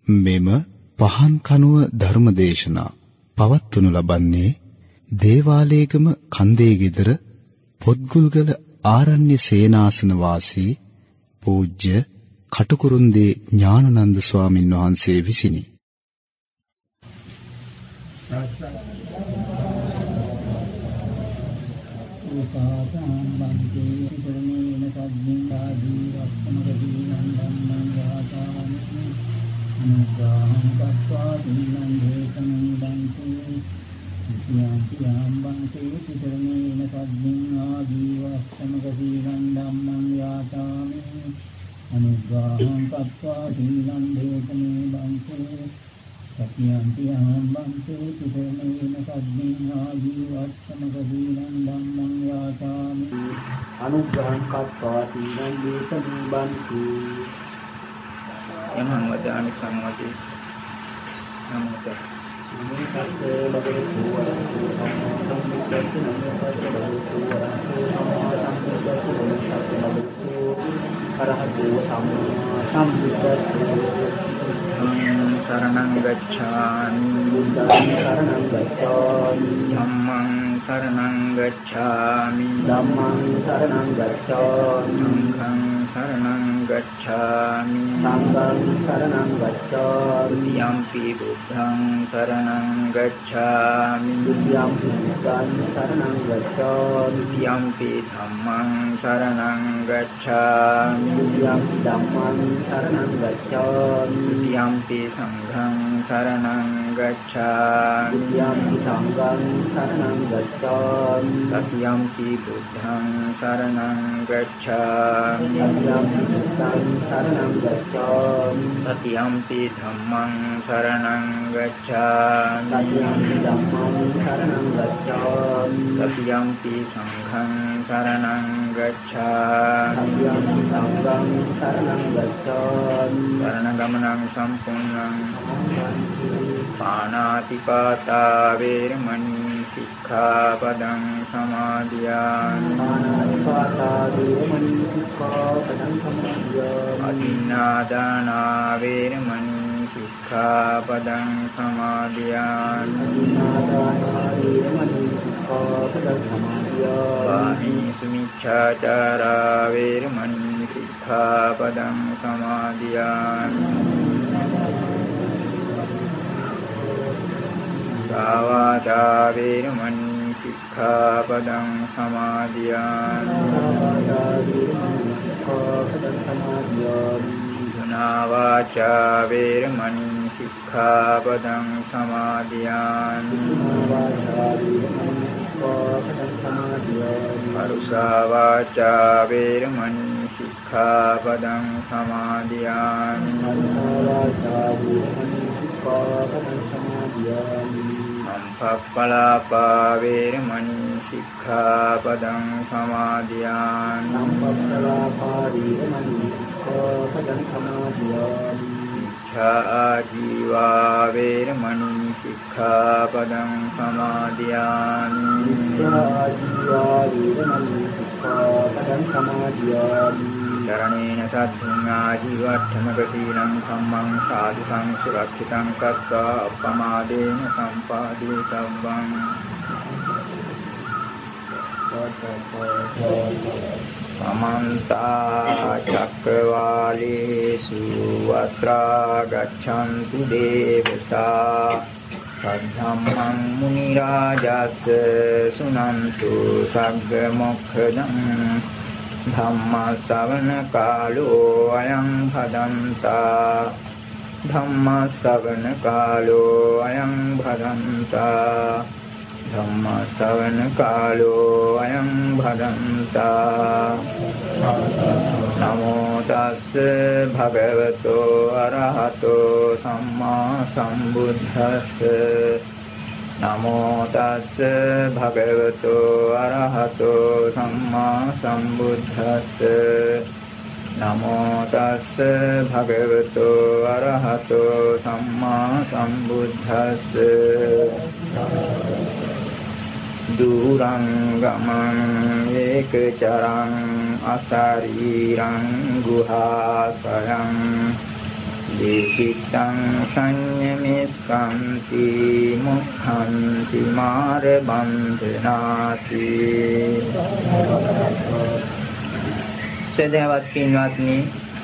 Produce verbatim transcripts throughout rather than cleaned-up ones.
මෙම පහන් කනුව ධර්මදේශනා පවත්වනු ලබන්නේ දේවාලේගම කන්දේ ගෙදර පොත්ගුල්ගල ආරණ්‍ය සේනාසන වාසී පූජ්‍ය කටුකුරුන්දී ඥානানন্দ ස්වාමින් වහන්සේ විසිනි. Anugraham Tattva Dinam Desanam Bante Nityam Tiyam Bante Titarnena Sadhin Adiva Samagasinam Dhammam Yatami Anugraham Tattva Dinam Desanam Bante Nityam Tiyam Bante Titarnena Sadhin Adiva Samagasinam Dhammam Yatami Anugraham Tattva Dinam Desanam Bante Emang wadani samwati namuta ini kata bagi dua sampai satu sampai satu bagi dua sampai sampai satu bagi satu bagi dua arah dua sampai sampai satu saranang gacchami saranang gacchami dhammang saranang gacchami dhammang saranang gacchami sanghang saranang gacchami sanghang saranang gacchami yampi buddhang saranang gacchami yampi buddhang saranang gacchami yampi dhammang saranang gacchami yampi dhammang saranang gacchami yampi sanghang saranang gacchami yampi sanghang saranang gacchami tatyampi buddhang saranang gacchami tatyampi buddhang saranang gacchami tatyampi dhammang saranang gacchami tatyampi dhammang saranang gacchami tatyampi sanghang saranang gacchami tatyampi sanghang saranang gacchami saranagamanaṁ sampunnam Pāṇātipātā vēramaṇī sikkhapadam samādhiyāmi Pāṇātipātā vēramaṇī sikkhapadam samādhiyāmi Adinādānā vēramaṇī sikkhapadam samādhiyāmi Adinādānā vēramaṇī sikkhapadam samādhiyāmi Vāmīsu miccācārā vēramaṇī sikkhapadam samādhiyāmi Sāvādā vēramaṇī sikkhapadam samādhiyāmi Dhunāvācā vēramaṇī sikkhapadam samādhiyāmi Parusāvācā vēramaṇī sikkhapadam samādhiyāmi Sampapalāpā vēramaṇī sikkhapadam samādhiyāmi Sampapalāpā vēramaṇī sikkhapadam samādhiyāmi Miccājīvā vēramaṇī sikkhapadam samādhiyāmi Miccājīvā vēramaṇī sikkhapadam samādhiyāmi Saranena saddhung ājīvaṭṭhamakatīnaṁ dhammang sādhukam surakkhitam katvā appamādena sampādetavam Samantā cakkavālesu atrā gaccantu devatā saddhammang munirājassa sunantu sagga mokkhadan Dhamma savana kālo ayam bhadantā Dhamma savana kālo ayam bhadantā Dhamma savana kālo ayam bhadantā Namo tassa bhagavato arahato sammā sambuddhassa Namo tassa bhagavato arahato sammā sambuddhassa Namo tassa bhagavato arahato sammā sambuddhassa Durang gamam ekacaram asarirang guhasayam දීචිත්තං සංයමෙස්සන්ති මුක්ඛන්ති මාර බන්ධනාති. සදහවත් පින්වත්නි,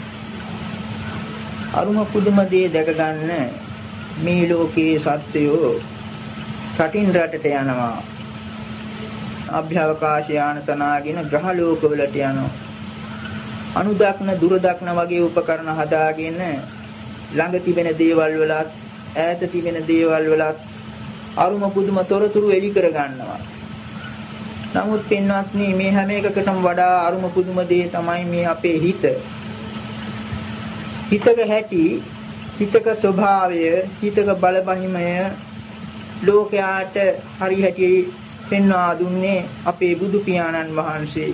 අරුම පුදුම දේ දැක ගන්න මේ ලෝකයේ සත්‍යෝ රටින් රටට යනවා. අභ්‍යවකාශ යාන තනාගෙන ග්‍රහ ලෝකවලට යනවා. අනුදක්න දුරදක්න වගේ උපකරණ හදාගෙන ළඟ තිබෙන දේවල් වලත් ඈත තිබෙන දේවල් වලත් අරුම පුදුම තොරතුරු එලි කර ගන්නවා. නමුත් පින්වත්නි, මේ හැම එකකටම වඩා අරුම පුදුම දේ තමයි මේ අපේ හිත. හිතක හැටි, හිතක ස්වභාවය, හිතක බලපහිමය ලෝකයාට හරි හැටි පෙන්වා දුන්නේ අපේ බුදු පියාණන් වහන්සේ.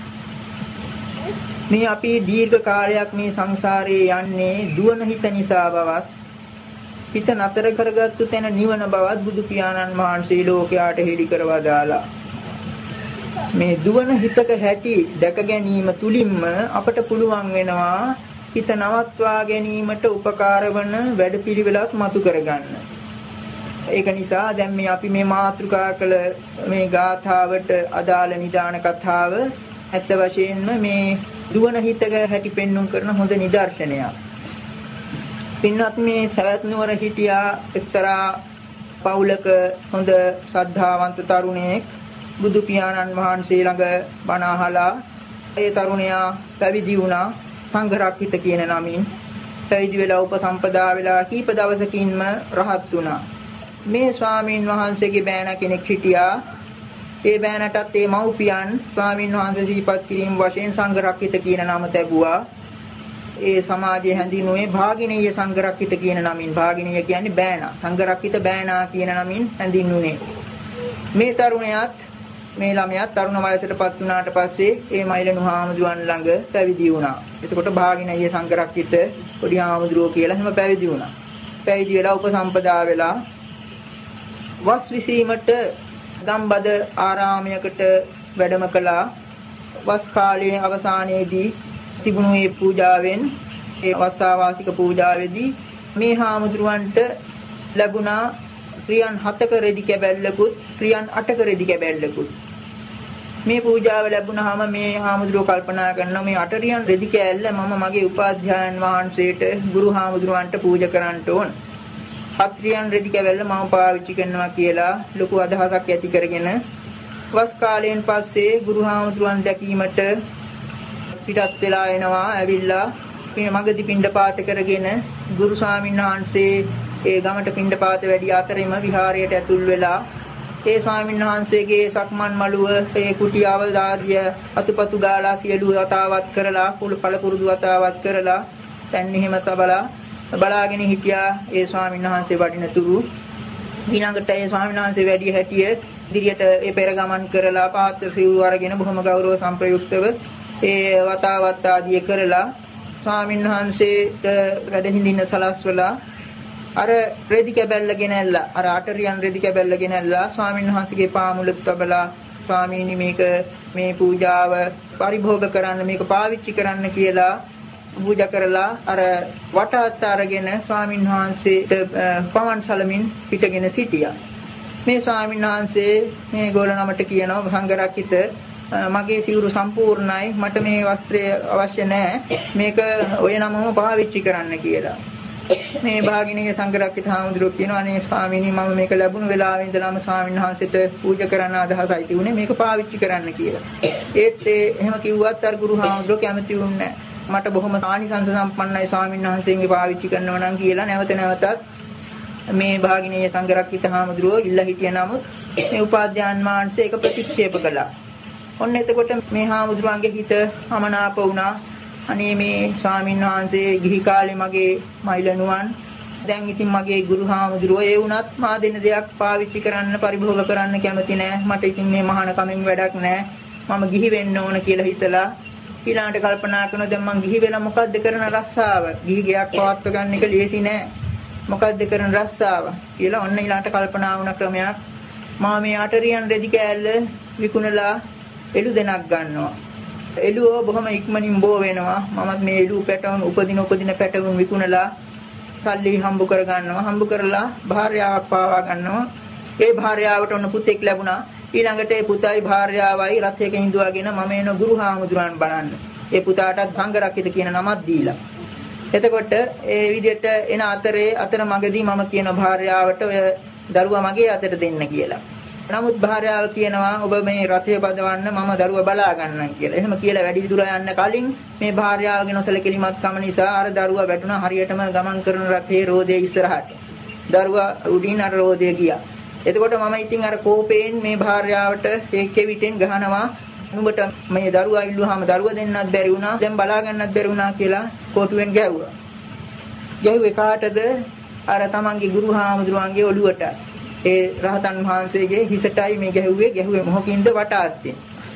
මේ අපි දීර්ඝ කාලයක් මේ සංසාරේ යන්නේ දුවන හිත නිසා බවත්, හිත නතර කරගත්තු තැන නිවන බවත් බුදු පියාණන් වහන්සේ ලෝකයාට හෙළි කරවා දාලා. මේ දුවන හිතක හැටි දැක ගැනීම තුලින්ම අපට පුළුවන් වෙනවා හිත නවත්වා ගැනීමට උපකාර වන වැඩපිළිවෙලක් මතු කරගන්න. ඒක නිසා දැන් මේ අපි මේ මාතෘකා කළ මේ ගාථාවට අදාළ නිදාන කතාව ඇත්ත වශයෙන්ම මේ දුවන හිතක හැටි පෙන්වුම් කරන හොඳ නිදර්ශනයක්. පින්වත් මේ සවැත් නුවර හිටියා එක්තරා පවුලක හොඳ ශ්‍රද්ධාවන්ත තරුණයෙක්. බුදු පියාණන් වහන්සේ ළඟ බණ අහලා ඒ තරුණයා පැවිදි වුණා. සංඝරක්ඛිත කියන නමින් පැවිදි වෙලා උපසම්පදා වෙලා කීප දවසකින්ම රහත් වුණා. මේ ස්වාමීන් වහන්සේගේ බෑන කෙනෙක් හිටියා. ඒ බෑනටත් ඒ මව්පියන් ස්වාමීන් වහන්සේ සිහිපත් කිරීම වශයෙන් සංඝරක්ඛිත කියන නම ලැබුවා. ඒ සමාජයේ හැඳින්වුවේ භාගිනීය සංඝරක්ඛිත කියන නමින්. භාගිනීය කියන්නේ බෑනා. සංඝරක්ඛිත බෑනා කියන නමින් හැඳින්වුනේ. මේ තරුණයාත් මේ ළමයාත් තරුණ වයසටපත් වුණාට පස්සේ ඒ මයිලනු හාමුදුරන් ළඟ පැවිදි වුණා. එතකොට භාගිනීය සංඝරක්ඛිත පොඩි හාමුදුරුවෝ කියලා එහෙම පැවිදි වුණා. පැවිදි වෙලා උපසම්පදා වෙලා වස් විසීමට දම්බද ආරාමයකට වැඩම කළා. වස් කාලයේ අවසානයේදී තිබුණු මේ පූජාවෙන්, ඒ වස්සාවාසික පූජාවේදී මේ හාමුදුරුවන්ට ලැබුණා ක්‍රියන් හතක රෙදි කැබැල්ලකුත් ක්‍රියන් අටක රෙදි කැබැල්ලකුත්. මේ පූජාව ලැබුණාම මේ හාමුදුරුවෝ කල්පනා කරනවා මේ අටරියන් රෙදි කැල්ල මම මගේ උපාධ්‍යායන් වහන්සේට ගුරු හාමුදුරුවන්ට පූජා කරන්න ඕන. හත්රියන් රෙදි කැබැල්ල මම පාවිච්චි කරනවා කියලා ලොකු අදහසක් ඇති කරගෙන වස් කාලයෙන් පස්සේ ගුරු හාමුදුරුවන් දැකීමට පිටත් වෙලා එනවා. ඇවිල්ලා මේ මගදී පිණ්ඩපාත කරගෙන ගුරු ස්වාමීන් වහන්සේ ඒ ගමට පිණ්ඩපාත වැඩි අතරින්ම විහාරයට ඇතුල් වෙලා ඒ ස්වාමීන් වහන්සේගේ සක්මන් මළුව ඒ කුටියව දාදිය අතුපතු ගාලා සියලු වතාවත් කරලා කුල පළපුරුදු වතාවත් කරලා දැන් එහෙම තබලා බලාගෙන හිටියා. ඒ ස්වාමීන් වහන්සේ වඩිනතුරු ඊළඟට ඒ ස්වාමීන් වහන්සේ වැඩි හැටිය ඉදිරියට ඒ පෙර ගමන් කරලා පාත්‍ර සිවුරු අරගෙන බොහොම ගෞරව සම්ප්‍රයුක්තව ඒ වතාවත් ආදිය කරලා ස්වාමීන් වහන්සේට වැඩ හිඳින්න සලස්වලා අර රෙදි කැබැල්ල ගෙනල්ලා අර අටරියන් රෙදි කැබැල්ල ගෙනල්ලා ස්වාමීන් වහන්සේගේ පාමුලක් තබලා ස්වාමීනි මේක මේ පූජාව පරිභෝග කරන්න, මේක පාවිච්චි කරන්න කියලා පූජා කරලා අර වටාත් අරගෙන ස්වාමීන් වහන්සේට පවන් සලමින් පිටගෙන සිටියා. මේ ස්වාමීන් වහන්සේ මේ ගෝලනමට කියනවා සංඝරක්කිත මගේ සිවුරු සම්පූර්ණයි, මට මේ වස්ත්‍රය අවශ්‍ය නැහැ, මේක ඔය නමම පාවිච්චි කරන්න කියලා. මේ භාගිනීය සංඝරක්කිත හාමුදුරුවෝ කියනවා අනේ ස්වාමීනි මම මේක ලැබුණු වෙලාවෙ ඉඳලාම ස්වාමීන් වහන්සේට පූජා කරන්න අදහසයි තිබුණේ, මේක පාවිච්චි කරන්න කියලා. ඒත් ඒ එහෙම කිව්වත් අර ගුරු හාමුදුරුවෝ කැමති වුණේ නැහැ. මට බොහොම සානිසංස සම්පන්නයි ස්වාමීන් වහන්සේගේ පාවිච්චි කරනවා නම් කියලා නැවත නැවතත් මේ භාගිනීය සංඝරක්කිත හාමුදුරුවෝ ඉල්ලා හිටිය නමුත් මේ උපාධ්‍යාන් වහන්සේ ඒක ප්‍රතික්ෂේප කළා. ඔන්න එතකොට මේ හාමුදුරුවන්ගේ හිත අමනාප වුණා. අනේ මේ ස්වාමීන් වහන්සේ ගිහි කාලේ මගේ මයිලනුවන්, දැන් ඉතින් මගේ ගුරු හාමුදුරුවෝ ඒ වුණත් මා දෙන දෙයක් පාවිච්චි කරන්න පරිභෝග කරන්න කැමති නෑ. මට ඉතින් මේ මහාන කමෙන් වැඩක් නෑ. මම ගිහි වෙන්න ඕන කියලා හිතලා ඊළඟට කල්පනා කරනවා දැන් මං ගිහි වෙලා මොකද්ද කරන රස්සාව? ගිහි ගයක් පවත්ව ගන්න එක ලේසි නෑ. මොකද්ද කරන රස්සාව කියලා ඔන්න ඊළඟට කල්පනා වුණ ක්‍රමයක් මම මේ අටරියන් රෙදි කෑල්ල විකුණලා එළු දෙනක් ගන්නවා. එළුව බොහොම ඉක්මනින් බෝ වෙනවා. මමත් මේ එළු පැටවුන් උපදින උපදින පැටවුන් විකුණලා සල්ලි හම්බ කර ගන්නවා. හම්බ කරලා භාර්යාවක් පාවා ගන්නවා. ඒ භාර්යාවට ඔන්න පුතෙක් ලැබුණා. ඊළඟට ඒ පුතයි භාර්යාවයි රථයක හිඳුවාගෙන මම එන ගුරු හාමුදුරන් බලන්න. ඒ පුතාටත් සංඝරක්කිත කියන නමක් දීලා. එතකොට ඒ විදිහට එන අතරේ අතර මගදී මම කියන භාර්යාවට ඔය දරුවා මගේ අතට දෙන්න කියලා. නමුත් භාර්යාව කියනවා ඔබ මේ රථය බදවන්න මම දරුවා බලා ගන්නම් කියලා. එහෙම කියලා වැඩි දුර යන්න කලින් මේ භාර්යාවගේ නොසලකලිමත් කම නිසා අර දරුවා වැටුණා හරියටම ගමන් කරන රථයේ රෝදේ ඉස්සරහට. දරුවා උඩින් අර රෝදේ ගියා. එතකොට මම ඉතින් අර කෝපයෙන් මේ භාර්යාවට ඒ කෙවිතෙන් ගහනවා නුඹට මේ දරුවා ඉල්ලුවාම දරුවා දෙන්නත් බැරි වුණා දැන් බලා ගන්නත් බැරි වුණා කියලා කොටුවෙන් ගැහුවා. ගැහුවේ කාටද? අර තමන්ගේ ගුරු හාමුදුරුවන්ගේ ඔළුවට. ඒ රහතන් වහන්සේගේ හිසටයි මේ ගැහුවේ. ගැහුවේ මොහොකින්ද? වටාත්තෙන්.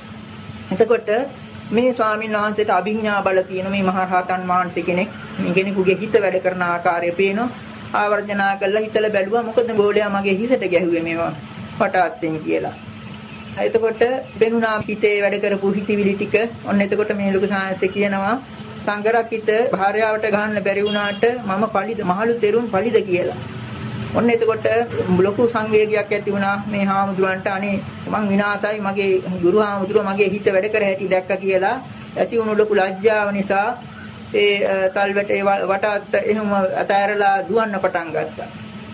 එතකොට මේ ස්වාමීන් වහන්සේට අභිඥා බල තියෙන මේ මහා රහතන් වහන්සේ කෙනෙක් මේ කෙනෙකුගේ හිත වැඩ කරන ආකාරය පේනවා. ආවර්ජනා කළා හිතලා බැලුවා මොකද ගෝලයා මගේ හිසට ගැහුවේ මේවා වටාත්තෙන් කියලා. එතකොට බෙනුනා හිතේ වැඩ කරපු හිතවිලි ටික ඔන්න එතකොට මේ ලොකු සාංශය කියනවා සංඝරක්කිත භාර්යාවට ගහන්න බැරි වුණාට මම පලිද මහලු තෙරුන් පලිද කියලා. ඔන්න එතකොට ලොකු සංවේගයක් ඇති වුණා මේ හාමුදුරන්ට. අනේ මං විනාසයි මගේ ගුරු හාමුදුරුව මගේ හිත වැඩ කර හැටි දැක්ක කියලා ඇති වුණු ලොකු ලැජ්ජාව නිසා ඒ තල්වැට ඒ වටාත් එහෙම අතෑරලා දුවන්න පටන් ගත්තා.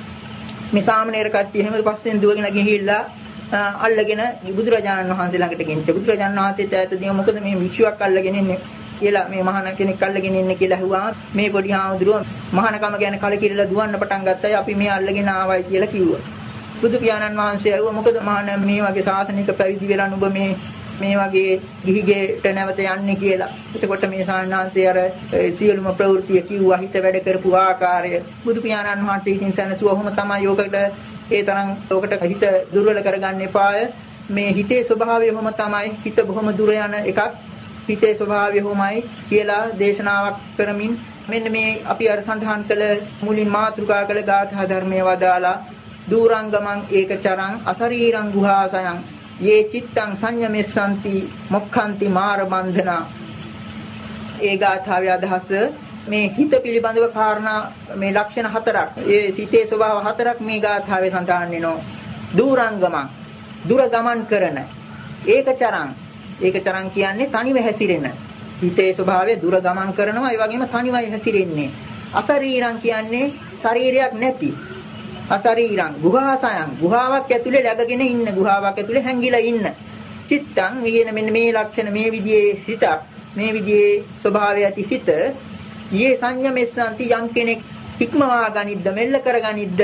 මේ සාමණේර කට්ටිය එහෙම පස්සෙන් දුවගෙන ගිහිල්ලා අල්ලගෙන බුදුරජාණන් වහන්සේ ළඟට ගෙනිච්චා. බුදුරජාණන් වහන්සේට ඇතදී මොකද මේ වික්ෂුවක් අල්ලගෙන ඉන්නේ කියලා මේ මහාන කෙනෙක් අල්ලගෙන ඉන්නේ කියලා ඇහුවා. මේ පොඩි හාමුදුරුවෝ මහානකම ගැන කලකිරිලා දුවන්න පටන් ගත්තා. අපි මේ අල්ලගෙන ආවයි කියලා කිව්වා. බුදු පියාණන් වහන්සේ ඇහුවා මොකද මහාන මේ වගේ ශාසනික පැවිදි වෙලා නුඹ මේ මේ වගේ ගිහිගෙට නැවත යන්නේ කියලා. එතකොට මේ සාන්නාංශය අර සියලුම ප්‍රවෘත්ති කිව්වා හිත වැඩ කරපු ආකාරය. බුදු පියාණන් වහන්සේ ඉතින් සැනසුව ඔහොම තමයි යෝගකට ඒ තරම් ඔකට හිත දුර්වල කරගන්න එපාය. මේ හිතේ ස්වභාවය ඔහොම තමයි. හිත බොහොම දුර යන එකක්. හිතේ ස්වභාවය ඔහොමයි කියලා දේශනාවක් කරමින් මෙන්න මේ අපි අර සඳහන් කළ මුලින් මාතෘකා කළ ගාථා ධර්මයේ වදාලා දූරංගමං ඒකචරං අසරීරං ගුහාසයං යේ චිත්තං සංයමෙස්සanti මොක්ඛන්ති මාර බන්ධනා. ඒ ගාථාවේ අදහස මේ හිත පිළිබඳව කාරණා මේ ලක්ෂණ හතරක් ඒ සිතේ ස්වභාව හතරක් මේ ගාථාවේ සඳහන් වෙනවා. දූරංගමං දුර ගමන් කරන ඒකචරං ඒකචරං කියන්නේ තනිව හැසිරෙන හිතේ ස්වභාවය දුර ගමන් කරනවා. ඒ වගේම තනිවයි හැසිරෙන්නේ. අසරීරං කියන්නේ ශරීරයක් නැති අසරීරං ගුහාසයන් ගුහාවක් ඇතුලේ läගගෙන ඉන්න ගුහාවක් ඇතුලේ හැංගිලා ඉන්න. චිත්තං කියන මෙන්න මේ ලක්ෂණ මේ විදිහේ සිතක් මේ විදිහේ ස්වභාවය ඇති සිත යේ සංයමෙස්සanti යම් කෙනෙක් ඉක්මවා ගනිද්ද මෙල්ල කර ගනිද්ද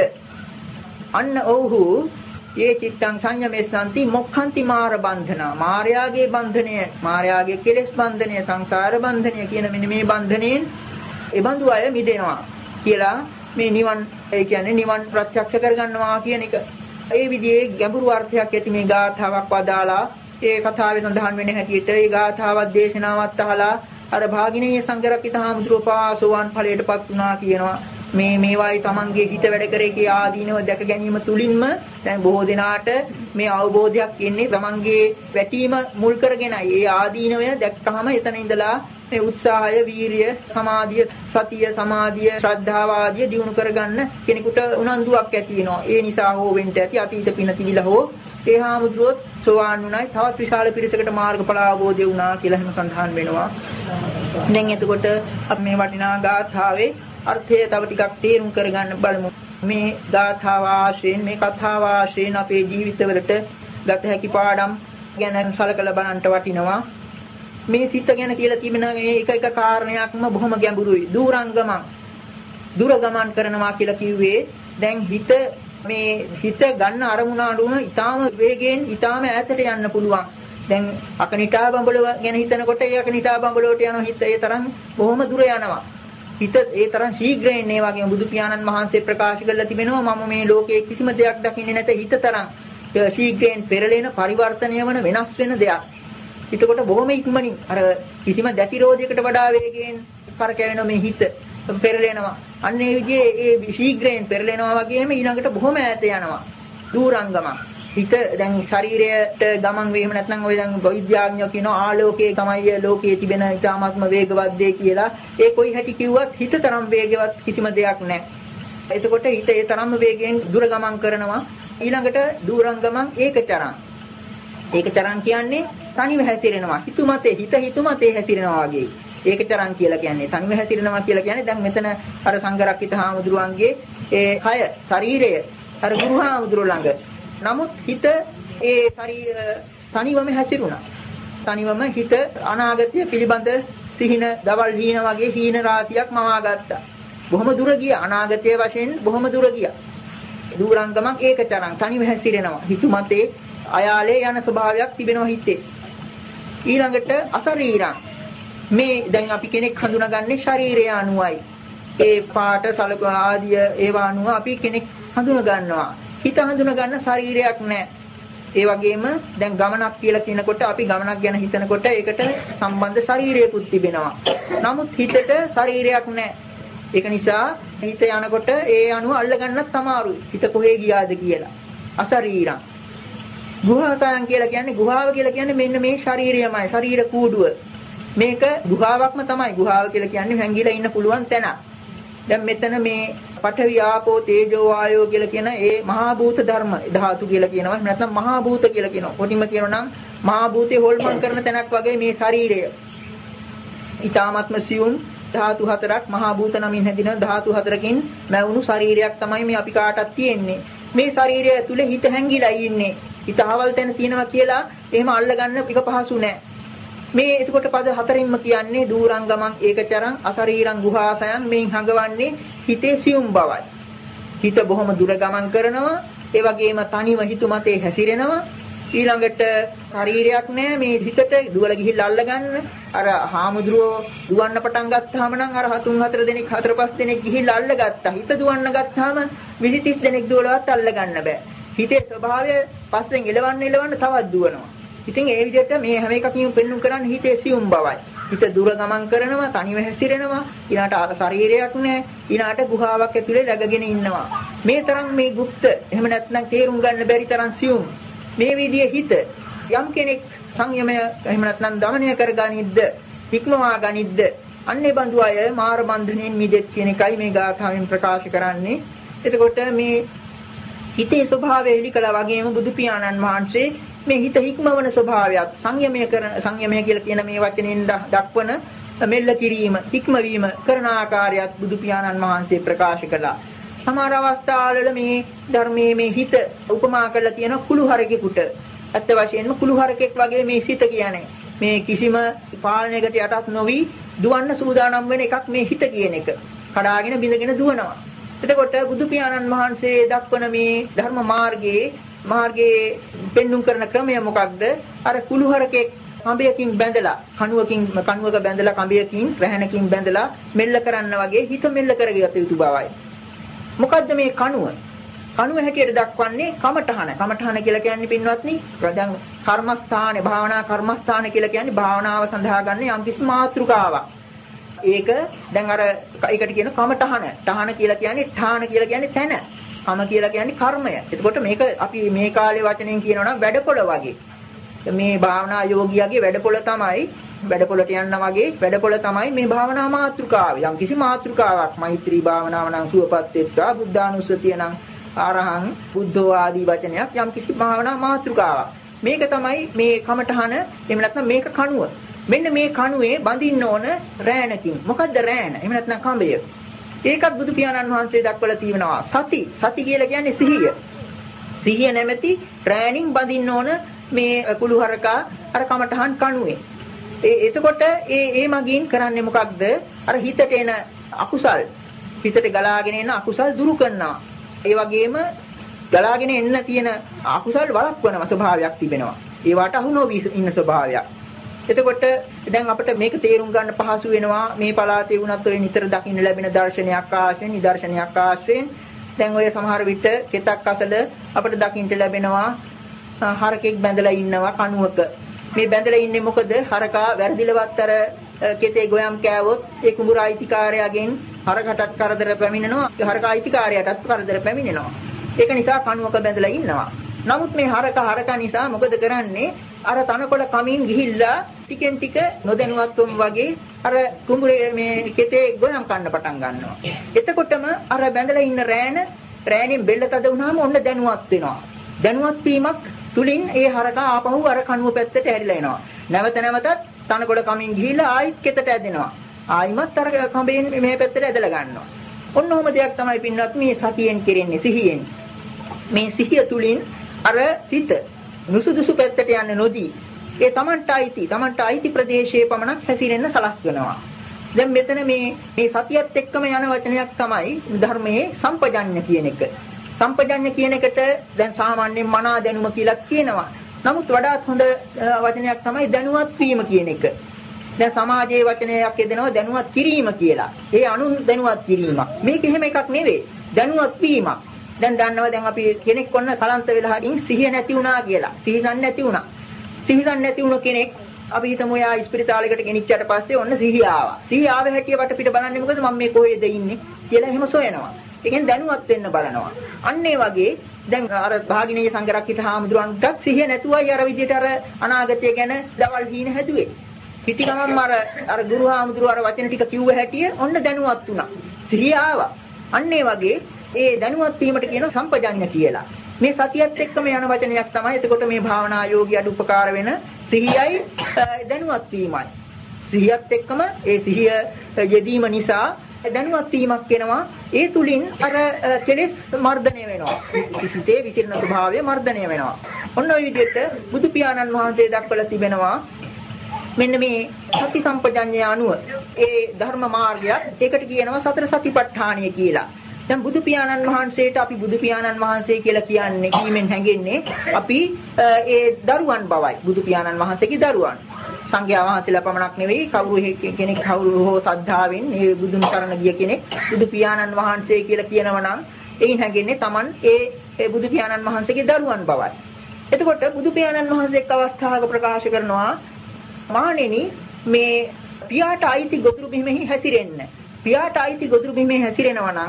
අන්න ඔව්හු යේ චිත්තං සංයමෙස්සanti මොක්ඛන්ති මාර බන්ධනා මායාගේ බන්ධනය මායාගේ කෙලෙස් බන්ධනය සංසාර බන්ධනය කියන මෙන්න මේ බන්ධනයෙන් එබඳු අය මිදෙනවා කියලා මේ නිවන් ඒ කියන්නේ නිවන් ප්‍රත්‍යක්ෂ කරගන්නවා කියන එක. ඒ විදිහේ ගැඹුරු අර්ථයක් ඇති මේ ගාථාවක් වදාලා ඒ කතාවේ සඳහන් වෙන හැටියට ඒ ගාථාවක් දේශනාවක් අහලා අර භාගිනීය සංඝරක්කිත හාමුදුරුවෝ පාසෝවන් ඵලයටපත් වුණා කියනවා. මේ මේවායි තමන්ගේ හිත වැඩ කරේ කිය ආදීනව දැක ගැනීම තුලින්ම දැන් බොහෝ දෙනාට මේ අවබෝධයක් එන්නේ තමන්ගේ වැටීම මුල් කරගෙනයි. ඒ ආදීනවය දැක්කහම එතන ඉඳලා මේ උත්සාහය, වීරිය, සමාධිය, සතිය, සමාධිය, ශ්‍රද්ධාව ආදිය දියුණු කරගන්න කෙනෙකුට උනන්දුවක් ඇති වෙනවා. ඒ නිසා හෝ වෙන්න ඇති අතීත පින තිබිලා හෝ ඒ හාමුදුරුවොත් සෝවාන් වුණායි තවත් විශාල පිරිසකට මාර්ගඵල අවබෝධය වුණා කියලා එහෙම සඳහන් වෙනවා. දැන් එතකොට අපි මේ වටිනා ගාථාවේ අර්ථය තව ටිකක් තේරුම් කරගන්න බලමු. මේ ගාථාව ආශ්‍රයෙන් මේ කතාව ආශ්‍රයෙන් අපේ ජීවිතවලට ගත හැකි පාඩම් ගැන සලකලා බලන්න වටිනවා. මේ සිත ගැන කියලා තිබෙන මේ එක එක කාරණයක්ම බොහොම ගැඹුරුයි. දූරංගමං දුර ගමන් කරනවා කියලා කිව්වේ දැන් හිත මේ හිත ගන්න අරමුණ අනුව ඊටාම වේගයෙන් ඊටාම ඈතට යන්න පුළුවන්. දැන් අකනිටා බඹලව ගැන හිතනකොට ඒ අකනිටා බඹලවට යන හිත ඒ තරම් බොහොම දුර යනවා. හිත ඒ තරම් ශීඝ්‍රයෙන් ඒ වගේම බුදු පියාණන් වහන්සේ ප්‍රකාශ කරලා තිබෙනවා මම මේ ලෝකයේ කිසිම දෙයක් දකින්නේ නැත හිත තරම් ශීඝ්‍රයෙන් පෙරලෙන පරිවර්තනය වන වෙනස් වෙන දෙයක්. එතකොට බොහොම ඉක්මනින් අර කිසිම දැතිරෝධයකට වඩා වේගයෙන් කරකැවෙන මේ හිත පෙරලෙනවා. අන්න ඒ විදිහේ ඒ ශීඝ්‍රයෙන් පෙරලෙනවා වගේම ඊළඟට බොහොම ඈත යනවා. දූරංගම. හිත දැන් ශරීරයට ගමන් වීම නැත්නම් ඔය දැන් විද්‍යාඥයෝ කියනවා ආලෝකයේ තමයි ලෝකයේ තිබෙන ඉතාමත්ම වේගවත් දේ කියලා. ඒ කොයි හැටි කිව්වත් හිත තරම් වේගවත් කිසිම දෙයක් නැහැ. එතකොට හිත ඒ තරම්ම වේගයෙන් දුර ගමන් කරනවා. ඊළඟට දුරන් ගමන් ඒකචරං. ඒකචරං කියන්නේ තනිව හැසිරෙනවා. හිතුමතේ හිත හිතුමතේ හැසිරෙනවා වගේ. ඒකචරං කියලා කියන්නේ තනිව හැසිරෙනවා කියලා කියන්නේ දැන් මෙතන අර සංඝරක්කිත හාමුදුරුවන්ගේ ඒ කය ශරීරය අර ගුරු හාමුදුරුවෝ ළඟ. නමුත් හිත ඒ ශරීර තනිවම හැසිරුණා. තනිවම හිත අනාගතය පිළිබඳ සිහින දවල් හීන වගේ හීන රාශියක් මවා ගත්තා. බොහොම දුර ගියා. අනාගතයේ වශයෙන් බොහොම දුර ගියා. දුරංගමක් ඒකචරං තනිව හැසිරෙනවා. හිතුමතේ අයාලේ යන ස්වභාවයක් තිබෙනවා හිතේ. ඊළඟට අශරීරං. මේ දැන් අපි කෙනෙක් හඳුනාගන්නේ ශරීරය අනුවයි. ඒ පාට සලක ආදිය ඒවා අනුව අපි කෙනෙක් හඳුනා ගන්නවා. හිත හඳුනා ගන්න ශරීරයක් නැහැ. ඒ වගේම දැන් ගමනක් කියලා කියනකොට අපි ගමනක් ගැන හිතනකොට ඒකට සම්බන්ධ ශරීරයකුත් තිබෙනවා. නමුත් හිතට ශරීරයක් නැහැ. ඒක නිසා හිත යනකොට ඒ අනුව අල්ලගන්නත් අමාරුයි. හිත කොහේ ගියාද කියලා. අශරීරං. ගුහාතයන් කියලා කියන්නේ ගුහාව කියලා කියන්නේ මෙන්න මේ ශරීරයමයි. ශරීර කූඩුව. මේක ගුහාවක්ම තමයි. ගුහාව කියලා කියන්නේ හැංගිලා ඉන්න පුළුවන් තැන. දැන් මෙතන මේ පඨවි ආපෝ තේජෝ වායෝ කියලා කියන ඒ මහා භූත ධර්ම ධාතු කියලා කියනවා. නැත්නම් මහා භූත කියලා කියනවා. කොටිම කියනවා නම් මහා භූතේ හොල්මන් කරන තැනක් වගේ මේ ශරීරය. ඊ타ත්ම සියුම් ධාතු හතරක් මහා භූත නමින් හැදින ධාතු හතරකින් මැවුණු ශරීරයක් තමයි මේ අපි කාටත් තියෙන්නේ. මේ ශරීරය ඇතුලේ හිත හැංගිලා ඉන්නේ. හිත අවල් තැන තියෙනවා කියලා එහෙම අල්ලගන්න එක පහසු නෑ. මේ එතකොට පද හතරින්ම කියන්නේ දූරංගමං ඒකචරං අශරීරං ගුහාසයන් මේන් හඟවන්නේ හිතේ සියුම් බවයි. හිත බොහොම දුර ගමන් කරනවා. ඒ වගේම තනිව හිතුමතේ හැසිරෙනවා. ඊළඟට ශරීරයක් නැහැ මේ හිතට දුවල ගිහිල්ලා අල්ලගන්න. අර හාමුදුරුවෝ දුවන්න පටන් ගත්තාම නම් අර හතුන් හතර දෙනෙක් හතර පහ දෙනෙක් ගිහිල්ලා අල්ලගත්තා. හිත දුවන්න ගත්තාම විසි තිස් දෙනෙක් දුවලවත් අල්ලගන්න බෑ. හිතේ ස්වභාවය පස්සෙන් එලවන්න එලවන්න තවත් දුවනවා. ඉතින් ඒ විදිහට මේ හැම එකකින්ම පෙන්වුම් කරන්නේ හිතේ සියුම් බවයි. හිත දුර ගමන් කරනවා, තනිව හැසිරෙනවා, ඊළාට ශරීරයක් නැහැ, ඊළාට ගුහාවක් ඇතුලේ läගගෙන ඉන්නවා. මේ තරම් මේ গুপ্ত එහෙම නැත්නම් තේරුම් ගන්න බැරි තරම් සියුම් මේ විදිහේ හිත යම් කෙනෙක් සංයමය එහෙම නැත්නම් දමනය කරගනිද්ද, ඉක්මවා ගනිද්ද, අන්නේ බඳු අය මාර බන්ධනෙන් මිදෙත් කියන එකයි මේ ගාථාවෙන් ප්‍රකාශ කරන්නේ. එතකොට මේ හිතේ ස්වභාවය එලිකලා වගේම බුදු පියාණන් වහන්සේ මේ හිත හික්මවන ස්වභාවයත් සංයමය කරන සංයමය කියලා කියන මේ වචනෙන් දක්වන මෙල්ල කිරීම හික්මවීම කරන ආකාරයත් බුදු පියාණන් වහන්සේ ප්‍රකාශ කළා. සමහර අවස්ථාවල මේ ධර්මයේ මේ හිත උපමා කරලා තියෙන කුළුහරකෙකුට අත්ත වශයෙන්ම කුළුහරකෙක් වගේ මේ සිත කියන්නේ මේ කිසිම පාලනයකට යටත් නොවි දුවන්න සූදානම් වෙන එකක් මේ හිත කියන එක. කඩාගෙන බිඳගෙන දුවනවා. එතකොට බුදු පියාණන් වහන්සේ දක්වන මේ ධර්ම මාර්ගයේ මාර්ගයේ පෙන්눔 කරන ක්‍රමය මොකක්ද? අර කුළුහරකෙක් කඹයකින් බැඳලා කණුවකින් කණුවක බැඳලා කඹයකින් රැහැනකින් බැඳලා මෙල්ල කරන්න වගේ හිත මෙල්ල කරගත යුතු බවයි. මොකද්ද මේ කණුව? කණුව හැටියට දක්වන්නේ කමඨහන. කමඨහන කියලා කියන්නේ පින්වත්නි දැන් කර්මස්ථානේ භාවනා කර්මස්ථාන කියලා කියන්නේ භාවනාව සඳහා ගන්න යම්කිසි මාතෘකාවක්. ඒක දැන් අර ඒකට කියන කමඨහන. ඨහන කියලා කියන්නේ ඨාන කියලා කියන්නේ තැන. කම කියලා කියන්නේ කර්මය. එතකොට මේක අපි මේ කාලේ වචනෙන් කියනවා නම් වැඩපොළ වගේ. මේ භාවනා යෝගියාගේ වැඩපොළ තමයි වැඩපොළට යන්න වගේ වැඩපොළ තමයි මේ භාවනා මාතෘකාව. යම් කිසි මාතෘකාවක් මෛත්‍රී භාවනාව නම් සුවපත් වෙත්වා බුද්ධානුස්සතිය නම් ආරහං බුද්ධෝ ආදී වචනයක් යම් කිසි භාවනා මාතෘකාවක්. මේක තමයි මේ කමඨහන. එහෙම නැත්නම් මේක කණුව. මෙන්න මේ කණුවේ බඳින්න ඕන රෑනකින්. මොකද්ද රෑන? එහෙම නැත්නම් කඹය. ඒකත් බුදු පියාණන් වහන්සේ දක්වලා තියෙනවා. සති සති කියලා කියන්නේ සිහිය. සිහිය නැමැති රෑනින් බඳින්න ඕන මේ කුළුහරකා අර කමඨහන් කණුවේ. ඒ එතකොට ඒ ඒ මගින් කරන්නේ මොකක්ද? අර හිතට එන අකුසල් හිතට ගලාගෙන එන අකුසල් දුරු කරනවා. ඒ වගේම ගලාගෙන එන්න තියෙන අකුසල් වළක්වන ස්වභාවයක් තිබෙනවා. ඒවට අහු නොවි ඉන්න ස්වභාවයක්. එතකොට දැන් අපිට මේක තේරුම් ගන්න පහසු වෙනවා මේ පළාතේ වුණත් ඔය නිතර දකින්න ලැබෙන දර්ශනයක් ආශ්‍රයෙන් නිදර්ශනයක් ආශ්‍රයෙන් දැන් ඔය සමහර විට කෙතක් අසල අපිට දකින්න ලැබෙනවා හරකෙක් බැඳලා ඉන්නවා කණුවක. මේ බැඳලා ඉන්නේ මොකද? හරකා වැරදිලවත් අර කෙතේ ගොයම් කෑවොත් ඒ කුඹුර අයිතිකාරයාගෙන් හරකටත් කරදර පැමිණෙනවා. හරකා අයිතිකාරයාටත් කරදර පැමිණෙනවා. ඒක නිසා කණුවක බැඳලා ඉන්නවා. නමුත් මේ හරක හරක නිසා මොකද කරන්නේ? අර තනකොළ කමින් ගිහිල්ලා ටිකෙන් ටික නොදැනුවත්වම වගේ අර කුඹුරේ මේ කෙතේ ගොයම් කන්න පටන් ගන්නවා. එතකොටම අර බැඳලා ඉන්න රෑන රෑනින් බෙල්ල තද වුණාම ඔන්න දැනුවත් වෙනවා. දැනුවත් වීමක් තුලින් ඒ හරක ආපහු අර කණුව පැත්තට ඇරිලා එනවා. නැවත නැවතත් තනකොළ කමින් ගිහිල්ලා ආයිත් කෙතට ඇදෙනවා. ආයිමත් අර කඹෙන් මේ පැත්තට ඇදලා ගන්නවා. ඔන්න ඔහොම දෙයක් තමයි පින්නත් මේ සතියෙන් කෙරෙන්නේ සිහියෙන්. මේ සිහිය තුලින් අර සිත නුසුදුසු පැත්තට යන්නේ නොදී ඒ තමන්ට අයිති තමන්ට අයිති ප්‍රදේශයේ පමණක් හැසිරෙන්න සලස්වනවා. දැන් මෙතන මේ මේ සතියත් එක්කම යන වචනයක් තමයි ධර්මයේ සම්පජඤ්ඤ කියන එක. සම්පජඤ්ඤ කියන එකට දැන් සාමාන්‍යයෙන් මනා දැනුම කියලා කියනවා. නමුත් වඩාත් හොඳ වචනයක් තමයි දැනුවත් වීම කියන එක. දැන් සමාජයේ වචනයක් යදෙනවා දැනුවත් කිරීම කියලා. ඒ අනුන් දැනුවත් කිරීමක්. මේක එහෙම එකක් නෙවෙයි. දැනුවත් වීමක්. දැන් දන්නවා දැන් අපි කෙනෙක් ඔන්න කලන්ත වෙලා හරින් සිහිය නැති වුණා කියලා. සිහිසන් නැති වුණා. සිහිසන් නැති වුණ කෙනෙක් අපි හිතමු යා ස්පිරිතාලයකට ගෙනිච්චාට පස්සේ ඔන්න සිහිය ආවා. සිහිය ආව හැටිය වටපිට බලන්නේ මොකද මම මේ කොහෙද ඉන්නේ කියලා එහෙම සොයනවා. ඒ කියන්නේ දැනුවත් වෙන්න බලනවා. අන්න ඒ වගේ දැන් අර භාගිනීය සංඝරක්කිත හාමුදුරන්ටත් සිහිය නැතුවයි අර විදිහට අර අනාගතය ගැන දවල් හීන හැදුවේ. පිටි ගමන්ම අර අර ගුරු හාමුදුරුවෝ අර වචන ටික කිව්ව හැටිය ඔන්න දැනුවත් වුණා. සිහිය ආවා. අන්න ඒ වගේ ඒ දැනුවත් වීමට කියන සම්පජඤ්ඤ කියලා. මේ සතියත් එක්කම යන වචනයක් තමයි. එතකොට මේ භාවනා යෝගියට උපකාර වෙන සිහියයි දැනුවත් වීමයි. සිහියත් එක්කම ඒ සිහිය යෙදීම නිසා දැනුවත් වීමක් වෙනවා. ඒ තුලින් අර කෙලෙස් මර්ධනය වෙනවා. සිතේ විසිරෙන ස්වභාවය මර්ධනය වෙනවා. ඔන්න ඔය විදිහට බුදු පියාණන් වහන්සේ දක්වලා තිබෙනවා. මෙන්න මේ සති සම්පජඤ්ඤය අනුව ඒ ධර්ම මාර්ගයක් ඒකට කියනවා සතර සතිපට්ඨානය කියලා. දැන් බුදු පියාණන් වහන්සේට අපි බුදු පියාණන් වහන්සේ කියලා කියන්නේ කීමෙන් හැඟෙන්නේ අපි ඒ දරුවන් බවයි. බුදු පියාණන් වහන්සේගේ දරුවන්. සංඝයා වහන්සේලා පමණක් නෙවෙයි කවුරු කෙනෙක් කවුරු හෝ සද්ධාවෙන් මේ බුදුන් සරණ ගිය කෙනෙක් බුදු පියාණන් වහන්සේ කියලා කියනවා නම් එයින් හැඟෙන්නේ Taman ඒ බුදු පියාණන් වහන්සේගේ දරුවන් බවයි. එතකොට බුදු පියාණන් වහන්සේ එක් අවස්ථාවක ප්‍රකාශ කරනවා මහණෙනි මේ පියාට අයිති ගොදුරු බිමෙහි හැසිරෙන්න. පියාට අයිති ගොදුරු බිමෙහි හැසිරෙනවා නම්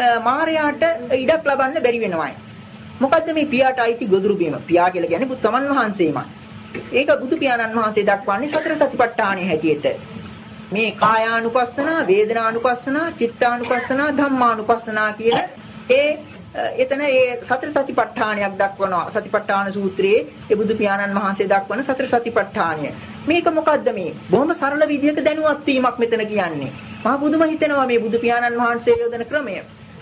මාරයාට ඉඩක් ලබන්න බැරි වෙනවායි. මොකද්ද මේ පියාට අයිති ගොදුරු බිම? පියා කියලා කියන්නේ බුදුමන් වහන්සේමයි. ඒක බුදු පියාණන් වහන්සේ දක්වන්නේ සතර සතිපට්ඨානයේ හැටියට. මේ කායානුපස්සනා, වේදනානුපස්සනා, චිත්තානුපස්සනා, ධම්මානුපස්සනා කියන ඒ එතන ඒ සතර සතිපට්ඨානයක් දක්වනවා. සතිපට්ඨාන සූත්‍රයේ ඒ බුදු පියාණන් වහන්සේ දක්වන සතර සතිපට්ඨානය. මේක මොකද්ද මේ? බොහොම සරල විදිහක දැනුවත් වීමක් මෙතන කියන්නේ. මහා බුදුම හිතනවා මේ බුදු පියාණන් වහන්සේ යොදන ක්‍රමය.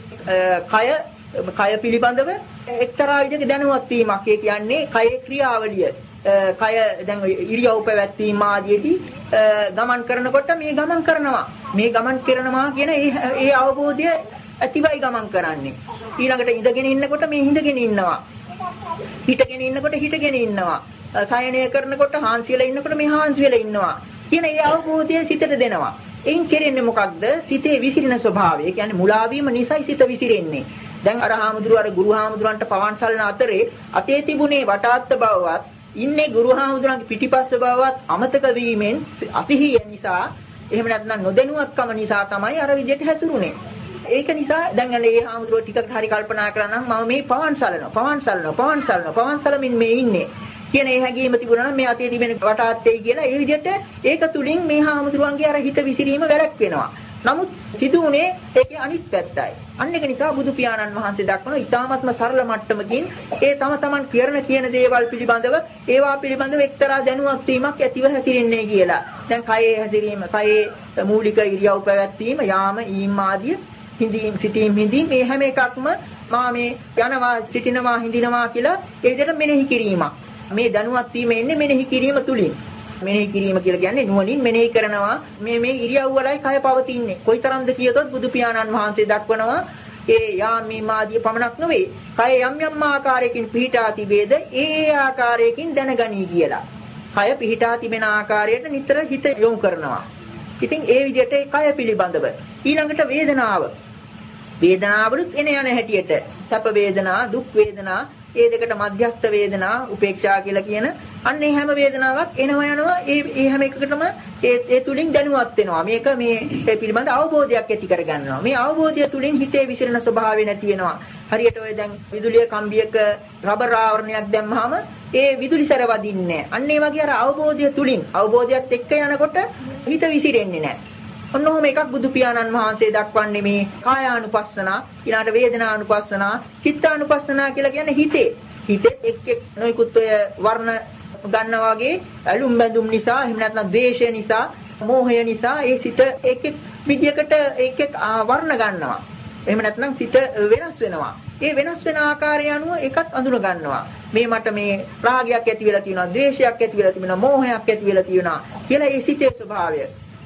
කය කය පිළිබඳව එක්තරා විදිහක දැනුවත් වීමක්. ඒ කියන්නේ කයේ ක්‍රියාවලිය. කය දැන් ඉරියව් පැවැත්වීම ආදීදී ගමන් කරනකොට මේ ගමන් කරනවා. මේ ගමන් කරනවා කියන ඒ අවබෝධය ඇතිවයි ගමන් කරන්නේ. ඊළඟට ඉඳගෙන ඉන්නකොට මේ හිඳගෙන ඉන්නවා. හිටගෙන ඉන්නකොට හිටගෙන ඉන්නවා. සයනය කරනකොට හාන්සි වෙලා ඉන්නකොට මේ හාන්සි වෙලා ඉන්නවා. කියන ඒ අවබෝධය සිතට දෙනවා. එයින් කෙරෙන්නේ මොකක්ද? සිතේ විසිරෙන ස්වභාවය. ඒ කියන්නේ මුලා වීම නිසායි සිත විසිරෙන්නේ. දැන් අර හාමුදුරුවෝ අර ගුරු හාමුදුරන්ට පවන් සලන අතරේ අතේ තිබුණේ වටාත්ත බවවත් ඉන්නේ ගුරු හාමුදුරන්ගේ පිටිපස්ස බවවත් අමතක වීමෙන් අතිහිය නිසා එහෙම නැත්නම් නොදැනුවත්කම නිසා තමයි අර විදිහට හැසිරුනේ. ඒක නිසා දැන් අනේ හාමුදුරුවෝ ටිකකට හරි කල්පනා කරා නම් මම මේ පවන් සලනවා පවන් සලනවා පවන් සලනවා පවන් සලමින් මේ ඉන්නේ කියන ඒ හැඟීම තිබුණා නම් මේ අතේ තිබෙන වටාත්තේ කියලා ඒ විදිහට ඒක තුලින් මේ හාමුදුරුවන්ගේ අර හිත විසිරීම වැරක් වෙනවා. නමුත් සිදුුනේ ඒකේ අනිත් පැත්තයි. අන්න ඒක නිසා බුදු පියාණන් වහන්සේ දක්වන ඊ타ත්ම සරල මට්ටමකින් ඒ තම තමන් කරන කියන දේවල් පිළිබඳව ඒවා පිළිබඳව එක්තරා දැනුවත් වීමක් ඇතිව හැසිරෙන්නේ කියලා. දැන් කයේ හැසිරීම, කයේ මූලික ඉරියව් පැවැත්වීම, යාම, ඊම් ආදී හිඳීම්, සිටීම්, හිඳීම් මේ හැම එකක්ම මා මේ යනවා, සිටිනවා, හිඳිනවා කියලා ඒ විදිහට මෙනෙහි කිරීමක්. මේ දැනුවත් වීම එන්නේ මෙනෙහි කිරීම තුලින්. මෙනෙහි කිරීම කියලා කියන්නේ නුවණින් මෙනෙහි කරනවා මේ මේ ඉරියව් වලයි කය පවතින්නේ. කොයිතරම්ද කියතොත් බුදු පියාණන් වහන්සේ දක්වනවා ඒ යාමී මාදී පමණක් නෙවෙයි. කය යම් යම් ආකාරයකින් පිහිටා තිබේද ඒ ඒ ආකාරයකින් දැනගනී කියලා. කය පිහිටා තිබෙන ආකාරයට නිතර හිත යොමු කරනවා. ඉතින් ඒ විදිහට කය පිළිබඳව ඊළඟට වේදනාව. වේදනාවලුත් එන යන හැටියට සැප වේදනා, දුක් වේදනා, ඒ දෙකට මධ්‍යස්ථ වේදනා, උපේක්ෂා කියලා කියන අන්න ඒ හැම වේදනාවක් එනවා යනවා. ඒ ඒ හැම එකකටම ඒ ඒ තුලින් දැනුවත් වෙනවා. මේක මේ ඒ පිළිබඳ අවබෝධයක් ඇති කර ගන්නවා. මේ අවබෝධය තුලින් හිතේ විසිරෙන ස්වභාවය නැති වෙනවා. හරියට ඔය දැන් විදුලිය කම්බියක රබර් ආවරණයක් දැම්මහම ඒ විදුලි සැර වදින්නේ නැහැ. අන්න ඒ වගේ අර අවබෝධය තුලින් අවබෝධයත් එක්ක යනකොට හිත විසිරෙන්නේ නැහැ. ඔන්න ඔහොම එකක් බුදු පියාණන් වහන්සේ දක්වන්නේ මේ කායානුපස්සනා, ඊළඟට වේදනානුපස්සනා, චිත්තානුපස්සනා කියලා කියන්නේ හිතේ. හිතේ එක් එක් නොයිකුත් ඔය වර්ණ ගන්නවා වගේ ඇලුම් බැඳුම් නිසා, එහෙම නැත්නම් ද්වේෂය නිසා, මෝහය නිසා ඒ සිත එක් එක් විදියකට එක් එක් වර්ණ ගන්නවා. එහෙම නැත්නම් සිත වෙනස් වෙනවා. ඒ වෙනස් වෙන ආකාරය අනුව එකත් අඳුන ගන්නවා. මේ මට මේ රාගයක් ඇති වෙලා තියෙනවා, ද්වේෂයක් ඇති වෙලා තියෙනවා, මෝහයක් ඇති වෙලා තියෙනවා කියලා ඒ සිතේ ස්වභාවය.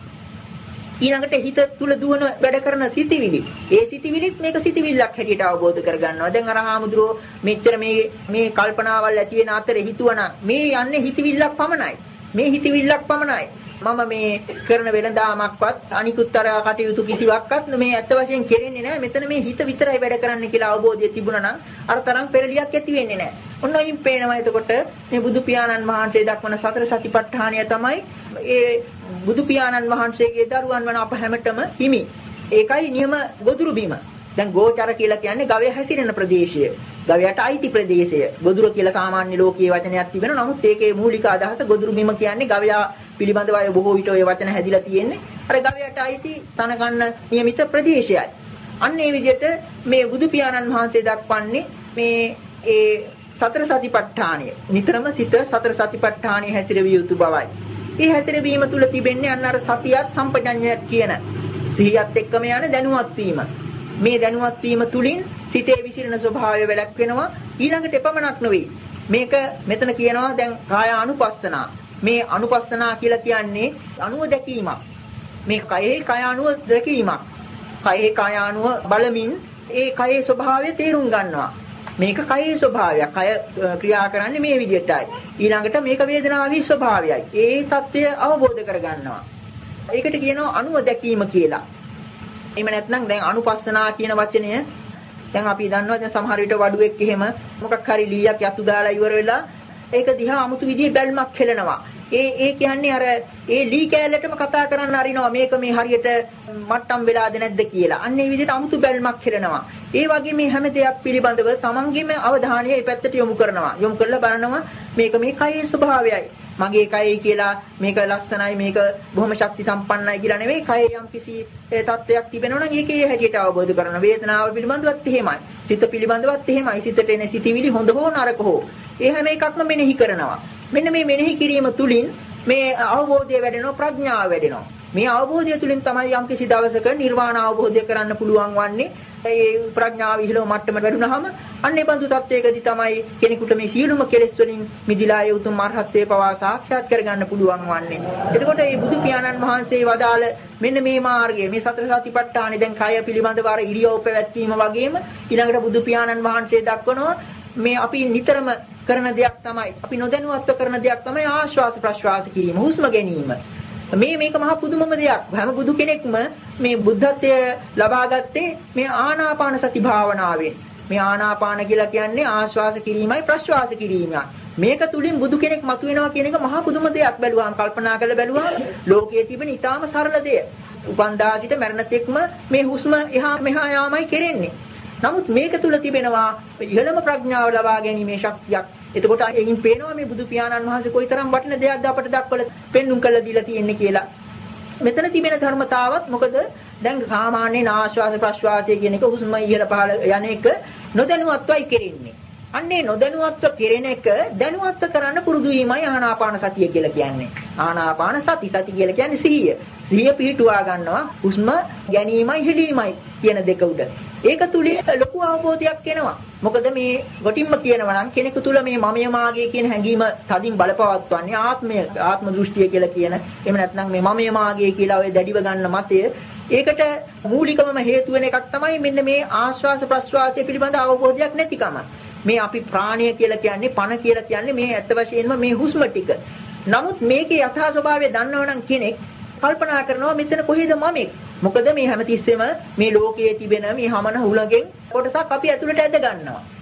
ඊළඟට හිත තුල දුවන වැඩ කරන සිතිවිලි. ඒ සිතිවිලිත් මේක සිතිවිල්ලක් හැටියට අවබෝධ කරගන්නවා. දැන් අර හාමුදුරුවෝ මෙච්චර මේ මේ කල්පනාවල් ඇති වෙන අතරේ හිතුවනම් මේ යන්නේ හිතවිල්ලක් පමණයි. මේ හිතවිල්ලක් පමණයි. මම මේ කරන වෙනදාමක්වත් අනිකුත් අර කටයුතු කිසිවක්වත් මේ ඇත්ත වශයෙන් කෙරෙන්නේ නැහැ. මෙතන මේ හිත විතරයි වැඩ කරන්නේ කියලා අවබෝධය තිබුණා නම් අර තරම් පෙරලියක් ඇති වෙන්නේ නැහැ. ඔන්න ඔයින් පේනවා එතකොට මේ බුදු පියාණන් වහන්සේ දක්වන සතර සතිපට්ඨානය තමයි ඒ බුදු පියාණන් වහන්සේගේ දරුවන් වන අප හැමතෙම හිමි. ඒකයි නියම ගොදුරු බිම. දැන් ගෝචර කියලා කියන්නේ ගවය හැසිරෙන ප්‍රදේශය. ගවයට අයිති ප්‍රදේශය. ගොදුර කියලා සාමාන්‍ය ලෝකීය වචනයක් තිබෙනවා. නමුත් ඒකේ මූලික අදහස ගොදුරු බිම කියන්නේ ගවයා පිළිබඳව අය බොහෝ විට ඔය වචන හැදිලා තියෙන්නේ. අර ගවයට අයිති තන ගන්න නියමිත ප්‍රදේශයයි. අන්න ඒ විදිහට මේ බුදු පියාණන් වහන්සේ දක්වන්නේ මේ ඒ සතර සතිපට්ඨානය. නිතරම සිත සතර සතිපට්ඨානයේ හැසිරවිය යුතු බවයි. ඒ හැසිරවීම තුල තිබෙන්නේ අන්න අර සතියත් සම්පජඤ්ඤයත් කියන සිහියත් එක්කම යන දැනුවත් වීම. මේ දැනුවත් වීම තුලින් සිතේ විසිරෙන ස්වභාවය වැළැක් වෙනවා. ඊළඟට එපමණක් නෙවෙයි. මේක මෙතන කියනවා දැන් කාය අනුපස්සනා. මේ අනුපස්සනා කියලා කියන්නේ අනුව දැකීමක්. මේ කයේ කය අනුව දැකීමක්. කයේ කය අනුව බලමින් ඒ කයේ ස්වභාවය තේරුම් ගන්නවා. මේක කයේ ස්වභාවයක්. කය ක්‍රියා කරන්නේ මේ විදිහටයි. ඊළඟට මේක වේදනාවේ ස්වභාවයයි. ඒ தත්ත්වය අවබෝධ කරගන්නවා. ඒකට කියනවා අනුව දැකීම කියලා. එහෙම නැත්නම් දැන් අනුපස්සනා කියන වචනය දැන් අපි දන්නවා දැන් සමහර විට වඩුවෙක් එහෙම මොකක් හරි ලීයක් යතු දාලා ඉවර වෙලා ඒක දිහා 아무තු විදිහේ බැල්මක් හෙලනවා. ඒ ඒ කියන්නේ අර ඒ ලී කෑල්ලටම කතා කරන්න අරිනවා මේක මේ හරියට මට්ටම් වෙලාද නැද්ද කියලා. අන්න ඒ විදිහට 아무තු බැල්මක් හෙලනවා. ඒ වගේ මේ හැම දෙයක් පිළිබඳව තමන්ගේම අවධානය ඒ පැත්තට යොමු කරනවා. යොමු කරලා බලනවා මේක මේ කයේ ස්වභාවයයි. මගේ කයයි කියලා මේක ලස්සනයි මේක බොහොම ශක්ති සම්පන්නයි කියලා නෙවෙයි කයේ යම් කිසි තත්ත්වයක් තිබෙනවා නම් ඒකේ හැටියට අවබෝධ කරගන්න. වේදනාව පිළිබඳවත් එහෙමයි. සිත පිළිබඳවත් එහෙමයි. සිතට එන සිතිවිලි හොඳ හෝ නරක හෝ ඒ හැම එකක්ම මෙනෙහි කරනවා. මෙන්න මේ මෙනෙහි කිරීම තුලින් මේ අවබෝධය වැඩෙනවා, ප්‍රඥාව වැඩෙනවා. මේ අවබෝධය තුලින් තමයි යම් කිසි දවසක නිර්වාණ අවබෝධය කරන්න පුළුවන් වන්නේ. ඒ ප්‍රඥාව ඉහළම මට්ටමට වැඩුණාම අන්නේ බඳු තත්වයකදී තමයි කෙනෙකුට මේ සියලුම කෙලෙස් වලින් මිදිලා ඒ උතුම් මාර්ගත්වයේ පවා සාක්ෂාත් කරගන්න පුළුවන් වන්නේ. එතකොට මේ බුදු පියාණන් වහන්සේ වදාළ මෙන්න මේ මාර්ගය, මේ සතර සතිපට්ඨානෙ දැන් කය පිළිබඳව අර ඉරියව් පැවැත්වීම වගේම ඊළඟට බුදු පියාණන් වහන්සේ දක්වනවා මේ අපි නිතරම කරන දෙයක් තමයි, අපි නොදැනුවත්ව කරන දෙයක් තමයි ආශ්වාස ප්‍රශ්වාස කිරීම, හුස්ම ගැනීම. මේ මේක මහා පුදුමම දෙයක්. හැම බුදු කෙනෙක්ම මේ බුද්ධත්වය ලබා ගත්තේ මේ ආනාපාන සති භාවනාවෙන්. මේ ආනාපාන කියලා කියන්නේ ආශ්වාස කිරීමයි ප්‍රශ්වාස කිරීමයි. මේක තුලින් බුදු කෙනෙක් මතුවෙනවා කියන එක මහා පුදුම දෙයක්. බැලුවාම කල්පනා කරලා බැලුවාම ලෝකයේ තිබෙන ඊටාම සරල දෙයක්. උපන්දා සිට මරණ තෙක්ම මේ හුස්ම එහා මෙහා යාමයි කෙරෙන්නේ. නමුත් මේක තුල තිබෙනවා ඉහළම ප්‍රඥාව ලබා ගැනීමේ ශක්තියක්. එතකොට එයින් පේනවා මේ බුදු පියාණන් වහන්සේ කොයිතරම් වටින දෙයක්ද අපට දක්වලා පෙන්눔 කළා දීලා තියෙන්නේ කියලා. මෙතන තිබෙන ධර්මතාවත් මොකද දැන් සාමාන්‍යයෙන් ආශ්වාස ප්‍රශ්වාසය කියන එක හුස්ම ඉහළ පහළ යන එක නොදැනුවත්වයි කෙරෙන්නේ. අන්නේ නොදැනුවත්ව කෙරෙන එක දැනුවත්ව කරන්න පුරුදු වීමයි ආනාපාන සතිය කියලා කියන්නේ. ආනාපාන සති සති කියලා කියන්නේ සිහිය. සිහිය පිහිටුවා ගන්නවා හුස්ම ගැනීමයි හෙලීමයි කියන දෙක උඩ. ඒක තුලින් ලොකු අවබෝධයක් එනවා. මොකද මේ ගොටින්ම කියනවා නම් කෙනෙකු තුල මේ මමය මාගේ කියන හැඟීම තදින් බලපවත්වන්නේ ආත්මය, ආත්ම දෘෂ්ටිය කියලා කියන. එහෙම නැත්නම් මේ මමය මාගේ කියලා ඔය දැඩිව ගන්න මතය. ඒකට මූලිකවම හේතු වෙන එකක් තමයි මෙන්න මේ ආශ්වාස ප්‍රශ්වාසය පිළිබඳ අවබෝධයක් නැතිකම. මේ අපි ප්‍රාණය කියලා කියන්නේ, පණ කියලා කියන්නේ මේ ඇත්ත වශයෙන්ම මේ හුස්ම ටික. නමුත් මේකේ යථා ස්වභාවය දන්නවනම් කෙනෙක් කල්පනා කරනවා මෙතන කොහෙද මමෙක්? මොකද මේ හැමතිස්සෙම මේ ලෝකයේ තිබෙන මේ හමන හුලඟෙන් කොටසක් අපි ඇතුළට ඇද ගන්නවා.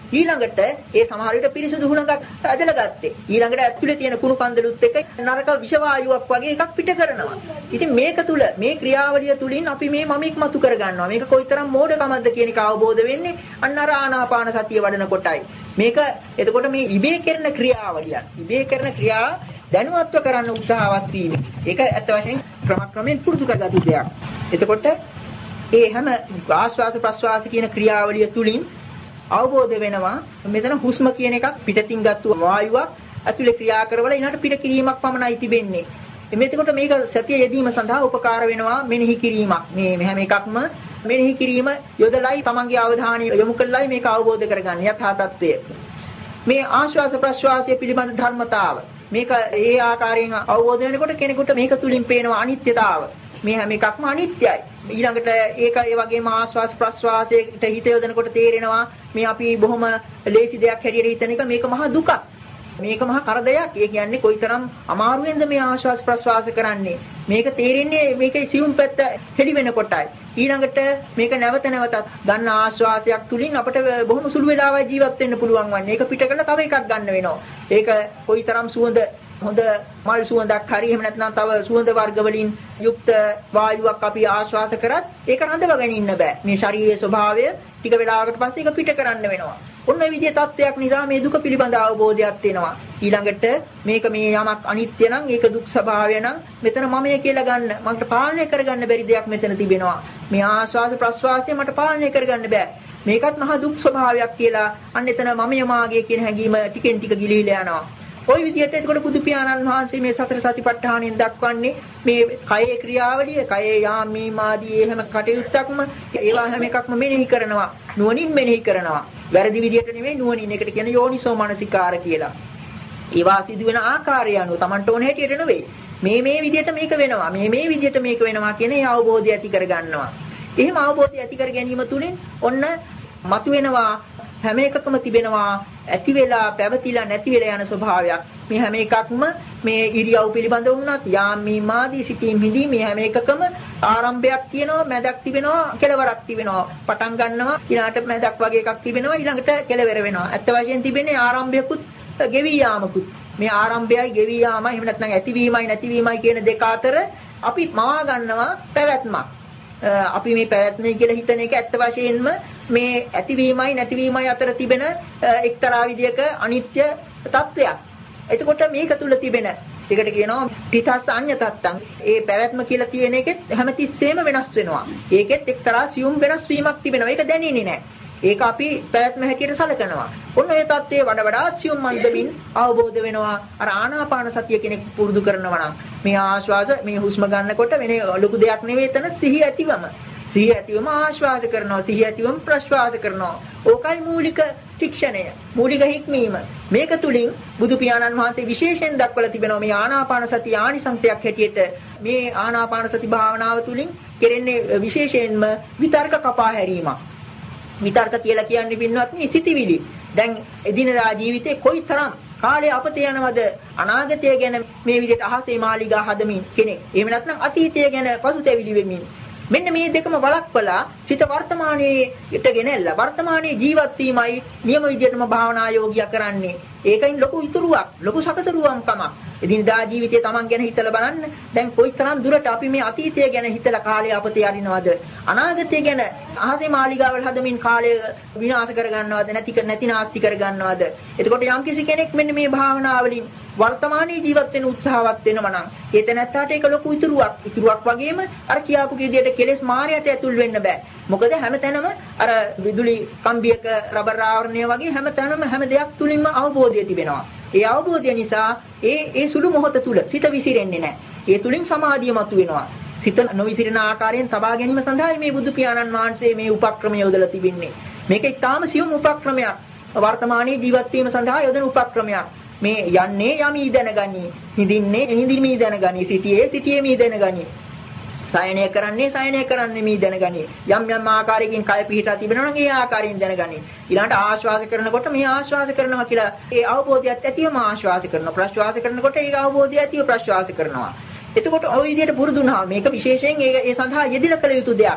ඊළඟට ඒ සමහර විට පිරිසිදු හුණක් ඇදලා ගත්තේ. ඊළඟට ඇතුලේ තියෙන කුණු කන්දලුත් එක්ක නරක විෂ වායුවක් වගේ එකක් පිට කරනවා. ඉතින් මේක තුල මේ ක්‍රියාවලිය තුලින් අපි මේ මමෙක් මතු කර ගන්නවා. මේක කොයිතරම් මෝඩකමක්ද කියන එක අවබෝධ වෙන්නේ අන්න අර ආනාපාන සතිය වඩන කොටයි. මේක එතකොට මේ ඉබේ කරන ක්‍රියාවලියක්. ඉබේ කරන ක්‍රියා දැනුවත්ව කරන්න උත්සාහවත් වීම. ඒක ඇත්ත වශයෙන් ක්‍රමක්‍රමයෙන් පුරුදු කරගatu දෙයක්. එතකොට ඒ හැම ආශ්වාස ප්‍රශ්වාස කියන ක්‍රියාවලිය තුලින් අවබෝධ වෙනවා මෙතන හුස්ම කියන එකක් පිටතින් ගත්තු වායුවක් ඇතුලේ ක්‍රියා කරවල ඊනට පිට කිරීමක් පමණයි තිබෙන්නේ. එමෙතකොට මේක සතිය යෙදීම සඳහා උපකාර වෙනවා මෙනෙහි කිරීමක්. මේ හැම එකක්ම මෙනෙහි කිරීම යොදලයි තමන්ගේ අවධානය යොමු කළයි මේක අවබෝධ කරගන්න යථා තත්ත්වය. මේ ආශ්වාස ප්‍රශ්වාසය පිළිබඳ ධර්මතාව මේක ඒ ආකාරයෙන් අවබෝධ වෙනකොට කෙනෙකුට මේක තුලින් පේනවා අනිත්‍යතාව. මේ හැම එකක්ම අනිත්‍යයි. ඊළඟට ඒක ඒ වගේම ආශ්වාස ප්‍රශ්වාසයට හිත යොදනකොට තේරෙනවා මේ අපි බොහොම ලේසි දෙයක් හැටියට හිතන එක මේක මහා දුකක්. මේක මහා කරදරයක්. ඒ කියන්නේ කොයිතරම් අමාරුවෙන්ද මේ ආශ්වාස ප්‍රශ්වාස කරන්නේ. මේක තේරෙන්නේ මේකේ සියුම් පැත්ත හෙළි වෙනකොටයි. ඊළඟට මේක නැවත නැවතත් ගන්න ආශ්වාසයක් තුලින් අපිට බොහොම සුළු වෙලාවක් ජීවත් වෙන්න පුළුවන් වන්නේ. ඒක පිට කරලා තව එකක් ගන්න වෙනවා. ඒක කොයිතරම් සුවඳ හොඳ මල් සුවඳක් හරි එහෙම නැත්නම් තව සුවඳ වර්ග වලින් යුක්ත වායුවක් අපි ආශ්වාස කරත් ඒක රඳවගෙන ඉන්න බෑ. මේ ශරීරයේ ස්වභාවය ටික වෙලාවකට පස්සේ ඒක පිට කරන්න වෙනවා. ඔන්න ඒ විදිහේ තත්ත්වයක් නිසා මේ දුක පිළිබඳ අවබෝධයක් වෙනවා. ඊළඟට මේක මේ යමක් අනිත්‍ය නම් ඒක දුක් ස්වභාවය නම් මෙතන මමය කියලා ගන්න මට පාලනය කරගන්න බැරි දෙයක් මෙතන තිබෙනවා. මේ ආශ්වාස ප්‍රශ්වාසය මට පාලනය කරගන්න බෑ. මේකත් මහා දුක් ස්වභාවයක් කියලා අන්න එතන මමය මාගේ කියන හැඟීම ටිකෙන් ටික ගිලිහිලා යනවා. ওই විදිහට එතකොට බුදු පියාණන් වහන්සේ මේ සතර සතිපට්ඨානෙන් දක්වන්නේ මේ කයේ ක්‍රියාවලිය, කයේ යාමී මාදී හැම කටයුත්තක්ම ඒවා හැම එකක්ම මෙනෙහි කරනවා. නුවණින් මෙනෙහි කරනවා. වැරදි විදිහට නෙමෙයි නුවණින්. ඒකට කියන්නේ යෝනිසෝ මනසිකාර කියලා. ඒවා සිදුවෙන ආකාරය අනුව Tamanට ඕන හැටියට නෙවෙයි. මේ මේ විදිහට මේක වෙනවා. මේ මේ විදිහට මේක වෙනවා කියන ඒ අවබෝධය ඇති කර ගන්නවා. එහෙම අවබෝධය ඇති කර ගැනීම තුළින් ඔන්න මතුවෙනවා හැම එකකම තිබෙනවා ඇති වෙලා පැවතිලා නැති වෙලා යන ස්වභාවයක්. මේ හැම එකක්ම මේ ඉරියව් පිළිබඳ වුණත් යාමී මාදී සිටීම් හිඳී මේ හැම එකකම ආරම්භයක් තියෙනවා, මැදක් තිබෙනවා, කෙලවරක් තිබෙනවා. පටන් ගන්නවා ඊළාට මැදක් වගේ එකක් තිබෙනවා, ඊළඟට කෙලවර වෙනවා. ඇත්ත වශයෙන් තිබෙන්නේ ආරම්භයකුත් ගෙවි යාමකුත්. මේ ආරම්භයයි ගෙවි යාමයි එහෙම නැත්නම් ඇතිවීමයි නැතිවීමයි කියන දෙක අතර අපි මවා ගන්නවා පැවැත්මක්. අපි මේ පැවැත්මයි කියලා හිතන එක ඇත්ත වශයෙන්ම මේ ඇතිවීමයි නැතිවීමයි අතර තිබෙන එක්තරා විදියක අනිත්‍ය තත්වයක්. එතකොට මේක තුල තිබෙන ඒකට කියනවා තිතස් අඤ්ඤතත්තං. ඒ පැවැත්ම කියලා තියෙන එකෙත් හැමතිස්සෙම වෙනස් වෙනවා. ඒකෙත් එක්තරා සියුම් වෙනස් වීමක් තිබෙනවා. ඒක දැනෙන්නේ නැහැ. ඒක අපි පැවැත්ම හැටියට සලකනවා. ඔන්න ඒ தත්ත්වයේ වඩා වඩා සියුම් මන්දමින් අවබෝධ වෙනවා. අර ආනාපාන සතිය කෙනෙක් පුරුදු කරනවා නම් මේ ආශ්වාස මේ හුස්ම ගන්නකොට වෙන ලොකු දෙයක් නෙවෙයි එතන සිහිය ඇතිවම. සිහිය ඇතිවම ආශ්වාස කරනවා, සිහිය ඇතිවම ප්‍රශ්වාස කරනවා. ඕකයි මූලික ශික්ෂණය, මූලික හික්මීම. මේක තුලින් බුදු පියාණන් වහන්සේ විශේෂයෙන් දක්වලා තිබෙනවා මේ ආනාපාන සතිය ආනිසංසයක් හැටියට. මේ ආනාපාන සති භාවනාව තුලින් කෙරෙන්නේ විශේෂයෙන්ම විතර්ක කපා හැරීමක්. විතර්ක කියලා කියන්නේ පින්වත්නි සිතිවිලි. දැන් එදිනදා ජීවිතේ කොයිතරම් කාලය අපතේ යනවද අනාගතය ගැන මේ විදිහට අහසේ මාලිගා හදමින් කෙනෙක්. එහෙම නැත්නම් අතීතය ගැන පසුතැවිලි වෙමින්. මෙන්න මේ දෙකම වළක්වලා සිත වර්තමානයේට ගෙනල්ලා වර්තමානයේ ජීවත් වීමයි නියම විදිහටම භාවනා යෝගියා කරන්නේ. ඒකයින් ලොකු ඉතුරුවක්, ලොකු සකසරුවම්කමක්. එදිනදා ජීවිතේ Taman ගැන හිතලා බලන්න. දැන් කොයිතරම් දුරට අපි මේ අතීතය ගැන හිතලා කාලය අපතේ යරිනවද? අනාගතය ගැන අහසේ මාලිගාවල් හදමින් කාලය විනාශ කර ගන්නවද? නැති කර නැති නාස්ති කර ගන්නවද? එතකොට යම්කිසි කෙනෙක් මෙන්න මේ භාවනාවලින් වර්තමානයේ ජීවත් වෙන උත්සාහවත් වෙනවා නම් ඒ තැනත්තාට ඒක ලොකු ඉතුරුවක්. ඉතුරුවක් වගේම අර කියාපු විදිහට කෙලෙස් මායයට ඇතුල් වෙන්න බෑ. මොකද හැමතැනම අර විදුලි කම්බියක රබර් ආවරණය වගේ හැමතැනම හැම දෙයක් තුලින්ම අවබෝධය තිබෙනවා. ඒ අවබෝධය නිසා ඒ ඒ සුළු මොහොත තුල සිත විසිරෙන්නේ නැහැ. ඒ තුලින් සමාධිය මතුවෙනවා. සිත නොවිසිරෙන ආකාරයෙන් තබා ගැනීම සඳහා මේ බුදු පියාණන් වහන්සේ මේ උපක්‍රමය යොදලා තිබෙන්නේ. මේක ඉතාම සියුම් උපක්‍රමයක්. වර්තමානයේ ජීවත් වීම සඳහා යොදන උපක්‍රමයක්. මේ යන්නේ යමී දැනගනි, හිඳින්නේ හිඳිමී දැනගනි, සිටියේ සිටියේමී දැනගනි. සයනය කරන්නේ සයනය කරන්නේ මී දැනගනි. යම් යම් ආකාරයකින් කය පිහිටා තිබෙනවා නම් ඒ ආකාරයෙන් දැනගනි. ඊළඟට ආශ්වාස කරනකොට මේ ආශ්වාස කරනවා කියලා ඒ අවබෝධයත් ඇතිවම ආශ්වාස කරනවා. ප්‍රශ්වාස කරනකොට ඒ අවබෝධය ඇතිව ප්‍රශ්වාස කරනවා. එතකොට ওই විදිහට පුරුදු වුණා මේක විශේෂයෙන් ඒ ඒ සඳහා යෙදিলা කළ යුතු දෙයක්.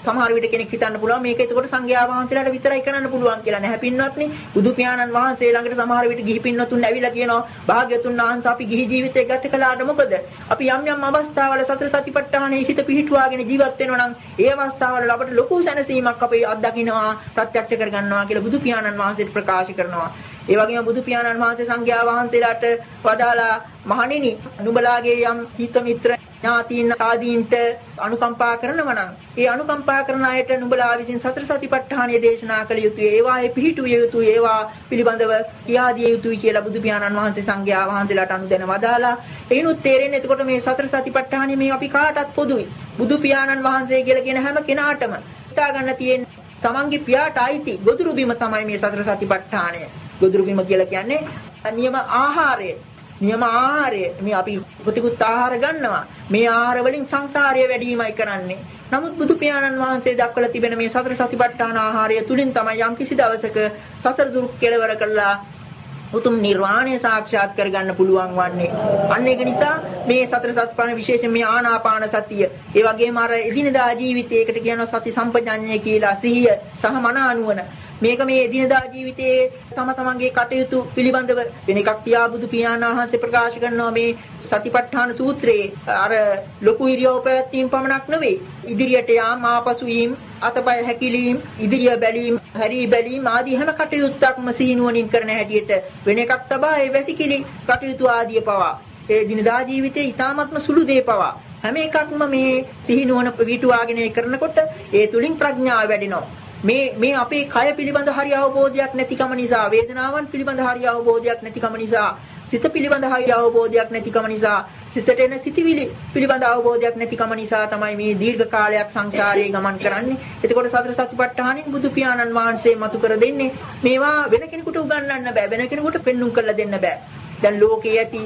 සමහර විට කෙනෙක් හිතන්න පුළුවන් මේක එතකොට සංඝයා වහන්සේලාට විතරයි කරන්න පුළුවන් කියලා. නැහැ පින්වත්නි. බුදු පියාණන් වහන්සේ ළඟට සමහර විට ගිහි පින්වතුන් ඇවිල්ලා කියනවා භාග්‍යතුන් වහන්සේ අපි ගිහි ජීවිතය ගත කළාට මොකද? අපි යම් යම් අවස්ථාවල සතර සතිපට්ඨානයේ හිත පිහිටුවාගෙන ජීවත් වෙනවා නම් ඒ අවස්ථාවල අපට ලොකු සැනසීමක් අපි අත්දකින්නවා ප්‍රත්‍යක්ෂ කරගන්නවා කියලා බුදු පියාණන් වහන්සේ ප්‍රකාශ කරනවා. ඒ වගේම බුදු පියාණන් වහන්සේ සංඝයා වහන්සේලාට වදාලා මහණෙනි නුඹලාගේ යම් හිත මිත්‍ර ඥාතීන් ආදීන්ට අනුකම්පා කරනවා නම් ඒ අනුකම්පා කරන අයට නුඹලා විසින් සතර සතිපට්ඨානය දේශනා කළ යුතුයි. ඒවායේ පිහිටුවිය යුතුයි. ඒවා පිළිබඳව කියා දිය යුතුයි කියලා බුදු පියාණන් වහන්සේ සංඝයා වහන්සේලාට අනුදැන වදාලා. එයිනුත් තේරෙන්නේ එතකොට මේ සතර සතිපට්ඨානය මේ අපි කාටත් පොදුයි. බුදු පියාණන් වහන්සේ කියලා කියන හැම කෙනාටම හිතා ගන්න තියෙන තමන්ගේ පියාට අයිති ගොදුරු බිම තමයි මේ සතර සතිපට්ඨානය. ගොදුරු බිම කියලා කියන්නේ නියම ආහාරය. නියම ආහාරය මේ අපි ප්‍රතිකුත් ආහාර ගන්නවා. මේ ආහාර වලින් සංසාරය වැඩිමයි කරන්නේ. නමුත් බුදු පියාණන් වහන්සේ දක්වලා තිබෙන මේ සතර සතිපට්ඨාන ආහාරය තුලින් තමයි යම් කිසි දවසක සතර දුක් කෙලවර කළා උතුම් නිර්වාණය සාක්ෂාත් කරගන්න පුළුවන් වන්නේ. අන්න ඒක නිසා මේ සතර සතිපට්ඨාන විශේෂයෙන් මේ ආනාපාන සතිය, ඒ වගේම අර එදිනදා ජීවිතයකට කියනවා සති සම්පජඤ්ඤය කියලා සිහිය සහ මන අනුවන. මේක මේ එදිනදා ජීවිතයේ තම තමන්ගේ කටයුතු පිළිබඳව වෙන එකක් තියා බුදු පියාණන් වහන්සේ ප්‍රකාශ කරනවා මේ සතිපට්ඨාන සූත්‍රයේ අර ලොකු ඉරියව් පැවැත්වීම පමණක් නෙවෙයි ඉදිරියට යාම ආපසු වීම අතපය හැකිලීම ඉදිරිය බැලීම හැරී බැලීම ආදී හැම කටයුත්තක්ම සීනුවණින් කරන හැටියට වෙන එකක් තබා ඒ වැසිකිලි කටයුතු ආදී පවා ඒ දිනදා ජීවිතයේ ඊ타ත්ම සුළු දේ පවා හැම එකක්ම මේ සිහිනුවණ පිටුවාගෙන කරනකොට ඒ තුලින් ප්‍රඥාව වැඩෙනවා. මේ මේ අපේ කය පිළිබඳ හරි අවබෝධයක් නැතිකම නිසා වේදනාවන් පිළිබඳ හරි අවබෝධයක් නැතිකම නිසා සිත පිළිබඳ හරි අවබෝධයක් නැතිකම නිසා සිතට එන සිතිවිලි පිළිබඳ අවබෝධයක් නැතිකම නිසා තමයි මේ දීර්ඝ කාලයක් සංසාරයේ ගමන් කරන්නේ. එතකොට සතර සතිපට්ඨානෙන් බුදු පියාණන් වහන්සේ මතු කර දෙන්නේ මේවා වෙන කෙනෙකුට උගන්වන්න බෑ. වෙන කෙනෙකුට පෙන්눔 කරලා දෙන්න බෑ. දැන් ලෝකයේ ඇති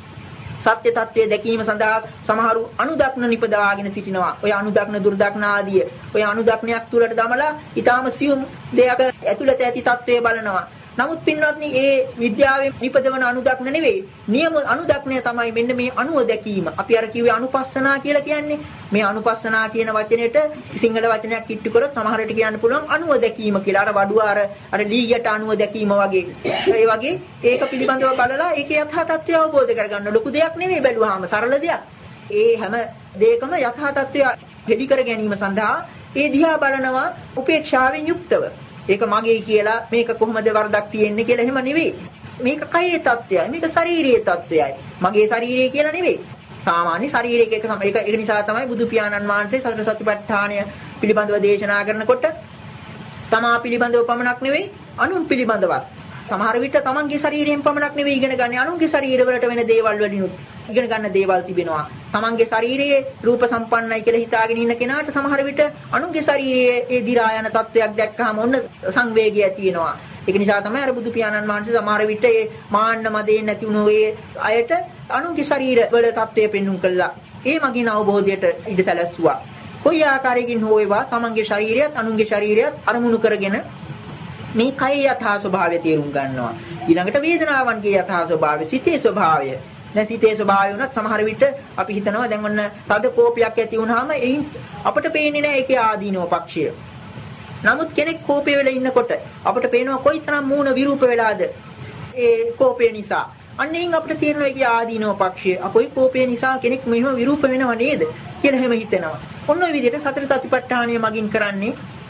සත්‍ය tattve දැකීම සඳහා සමහරු අනුදක්න නිපදවාගෙන සිටිනවා. ඔය අනුදක්න දුර්දක්න ආදී ඔය අනුදක්නයක් තුලට දමලා ඊටාම සියුම් දෙයක ඇතුළත ඇති tattve බලනවා. නමුත් පින්වත්නි ඒ විද්‍යාවේ නිපදවන අනුදක්න නෙවෙයි. නියම අනුදක්නය තමයි මෙන්න මේ අනුව දැකීම. අපි අර කිව්වේ අනුපස්සනා කියලා කියන්නේ. මේ අනුපස්සනා කියන වචනේට සිංහල වචනයක් කිට්ටු කරොත් සමහරට කියන්න පුළුවන් අනුව දැකීම කියලා. අර වඩුව අර අර ලීයට අනුව දැකීම වගේ. ඒ වගේ ඒක පිළිබඳව බලලා ඒකේ යථා තත්ත්වය අවබෝධ කරගන්න ලොකු දෙයක් නෙවෙයි බැලුවාම සරල දෙයක්. ඒ හැම දෙයකම යථා තත්ත්වය හෙළි කර ගැනීම සඳහා ඒ දිහා බලනවා උපේක්ෂාවෙන් යුක්තව. ඒක මගේ කියලා මේක කොහොමද වරදක් තියෙන්නේ කියලා එහෙම නෙවෙයි. මේක කයේ තත්ත්වයයි. මේක ශාරීරියේ තත්ත්වයයි. මගේ ශාරීරිය කියලා නෙවෙයි. සාමාන්‍ය ශාරීරික එක තමයි. ඒක ඒක නිසා තමයි බුදු පියාණන් වහන්සේ සතර සතිපට්ඨානය පිළිබඳව දේශනා කරනකොට තමා පිළිබඳව පමණක් නෙවෙයි අනුන් පිළිබඳවත්. සමහර විට තමන්ගේ ශරීරයෙන් පමණක් නෙවෙයි ඉගෙන ගන්න අනුන්ගේ ශරීර වලට වෙන දේවල් වලිනුත් ඉගෙන ගන්න දේවල් තිබෙනවා. තමන්ගේ ශරීරයේ රූප සම්පන්නයි කියලා හිතාගෙන ඉන්න කෙනාට සමහර විට අනුන්ගේ ශරීරයේ ඒ දි รา යන තත්වයක් දැක්කහම ඔන්න සංවේගය ඇති වෙනවා. ඒක නිසා තමයි අර බුදු පියාණන් වහන්සේ සමහර විට ඒ මාන්න මදේ නැති වුණු ඒ අයට අනුන්ගේ ශරීර වල තත්වය පෙන්눔 කළා. ඒ මගින් අවබෝධයට ඉඩ සැලැස්සුවා. කොයි ආකාරයකින් හෝ ඒවා තමන්ගේ ශරීරයත් අනුන්ගේ ශරීරයත් අරමුණු කරගෙන මේ කයේ යථා ස්වභාවය තේරුම් ගන්නවා. ඊළඟට වේදනාවන්ගේ යථා ස්වභාවය, සිතේ ස්වභාවය. දැන් සිතේ ස්වභාවය උනත් සමහර විට අපි හිතනවා දැන් ඔන්න තද කෝපයක් ඇති වුනහම එයින් අපිට පේන්නේ නැහැ ඒකේ ආදීනව පක්ෂය. නමුත් කෙනෙක් කෝපේ වෙලා ඉන්නකොට අපිට පේනවා කොයිතරම් මූණ විරූප වෙලාද ඒ කෝපය නිසා. අන්න එයින් අපිට තේරෙනවා ඒකේ ආදීනව පක්ෂය. අපොයි කෝපය නිසා කෙනෙක් මෙහෙම විරූප වෙනව නේද කියලා හැම හිතෙනවා. ඔන්න ඔය විදිහට සතර සතිපට්ඨානය මගින් කරන්නේ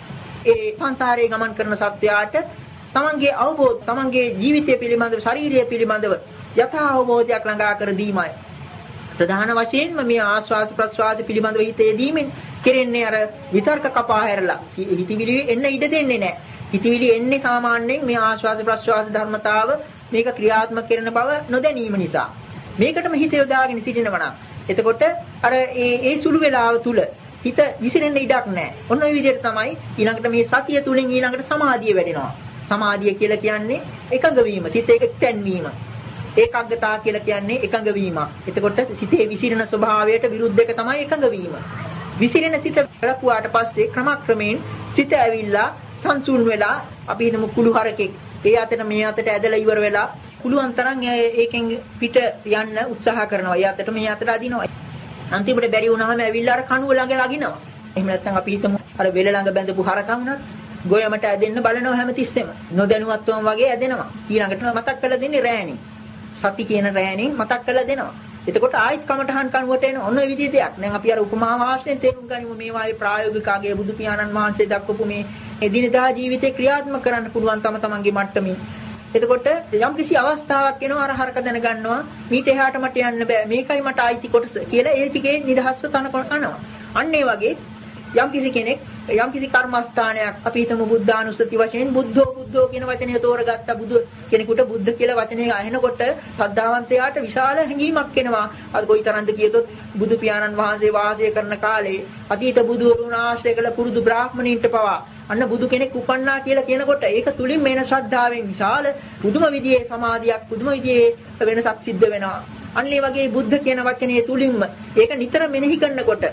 ඒ සංසාරයේ ගමන් කරන සත්‍යයට තමන්ගේ අවබෝධ තමන්ගේ ජීවිතය පිළිබඳව ශාරීරිය පිළිබඳව යථා අවබෝධයක් ළඟා කර දීමයි. ප්‍රධාන වශයෙන්ම මේ ආස්වාස ප්‍රස්වාස පිළිබඳව හිතේදීමෙන් කෙරෙන්නේ අර විතර්ක කපා හැරලා හිතවිලි එන්න ඉඩ දෙන්නේ නැහැ. හිතවිලි එන්නේ සාමාන්‍යයෙන් මේ ආස්වාස ප්‍රස්වාස ධර්මතාව මේක ක්‍රියාත්මක කරන බව නොදැනීම නිසා. මේකටම හිත යොදාගෙන සිටිනවා නම් එතකොට අර ඒ ඒ සුළු වේලාව තුල හිත විසිරෙන්න ඉඩක් නැහැ. ඔන්න ඔය විදිහට තමයි ඊළඟට මේ සතිය තුලින් ඊළඟට සමාධිය වැඩෙනවා. සමාධිය කියලා කියන්නේ එකඟ වීම, සිත එක්තැන් වීම. ඒකාග්‍රතාව කියලා කියන්නේ එකඟ වීම. එතකොට සිතේ විසිරෙන ස්වභාවයට විරුද්ධ එක තමයි එකඟ වීම. විසිරෙන සිත බලපුවාට පස්සේ ක්‍රමක්‍රමයෙන් සිත ඇවිල්ලා සංසුන් වෙලා අපි හිතමු කුළු හරකෙක් ඒ අතට මේ අතට ඇදලා ඉවර වෙලා කුළුවන් තරම් ඒකෙන් පිට යන්න උත්සාහ කරනවා. ඒ අතට මේ අතට අදිනවා. අන්තිමට බැරි වුණාම ඇවිල්ලා අර කණුව ළඟ ලගිනවා. එහෙම නැත්නම් අපි හිතමු අර වෙල ළඟ බැඳපු හරකා වුණත් ගොයමට ඇදෙන්න බලනවා හැමතිස්සෙම. නොදැනුවත්වම වගේ ඇදෙනවා. ඊළඟට මතක් කරලා දෙන්නේ රෑණි. සති කියන රෑණින් මතක් කරලා දෙනවා. එතකොට ආයිත් කමඨහන් කනුවට එන ඔන්න ඔය විදිහේ දෙයක්. දැන් අපි අර උපමා වාස්තෙන් තේරුම් ගනිමු මේ වායේ ප්‍රායෝගිකගේ බුදු පියාණන් වහන්සේ දක්වපු මේ එදිනදා ජීවිතේ ක්‍රියාත්මක කරන්න පුළුවන් තම තමන්ගේ මට්ටමින්. එතකොට යම් කිසි අවස්ථාවක් එනවා අර හරක දැනගන්නවා මීට එහාට මට යන්න බෑ මේකයි මට ආйти කොටස කියලා ඒ ටිකේ නිදහස්ව තනකොන කරනවා. අන්න ඒ වගේ යම් කිසි කෙනෙක් යම් කිසි කර්මස්ථානයක් අපි හිතමු බුද්ධානුස්සති වශයෙන් බුද්ධෝ බුද්ධෝ කියන වචනය තෝරගත්ත බුදු කෙනෙකුට බුද්ධ කියලා වචනේ අහනකොට ශ්‍රද්ධාවන්තයාට විශාල හැඟීමක් එනවා. අද කොයිතරම්ද කියතොත් බුදු පියාණන් වහන්සේ වාසය කරන කාලේ අතීත බුදුරුන් ආශ්‍රය කළ පුරුදු බ්‍රාහ්මණීන්ට පවා අන්න බුදු කෙනෙක් උපන්නා කියලා කියනකොට ඒක තුලින් මේන ශ්‍රද්ධාවෙන් විශාල පුදුම විදිහේ සමාධියක් පුදුම විදිහේ වෙනසක් සිද්ධ වෙනවා. අන්න ඒ වගේ බුද්ධ කියන වචනේ තුලින්ම ඒක නිතර මෙනෙහි කරනකොට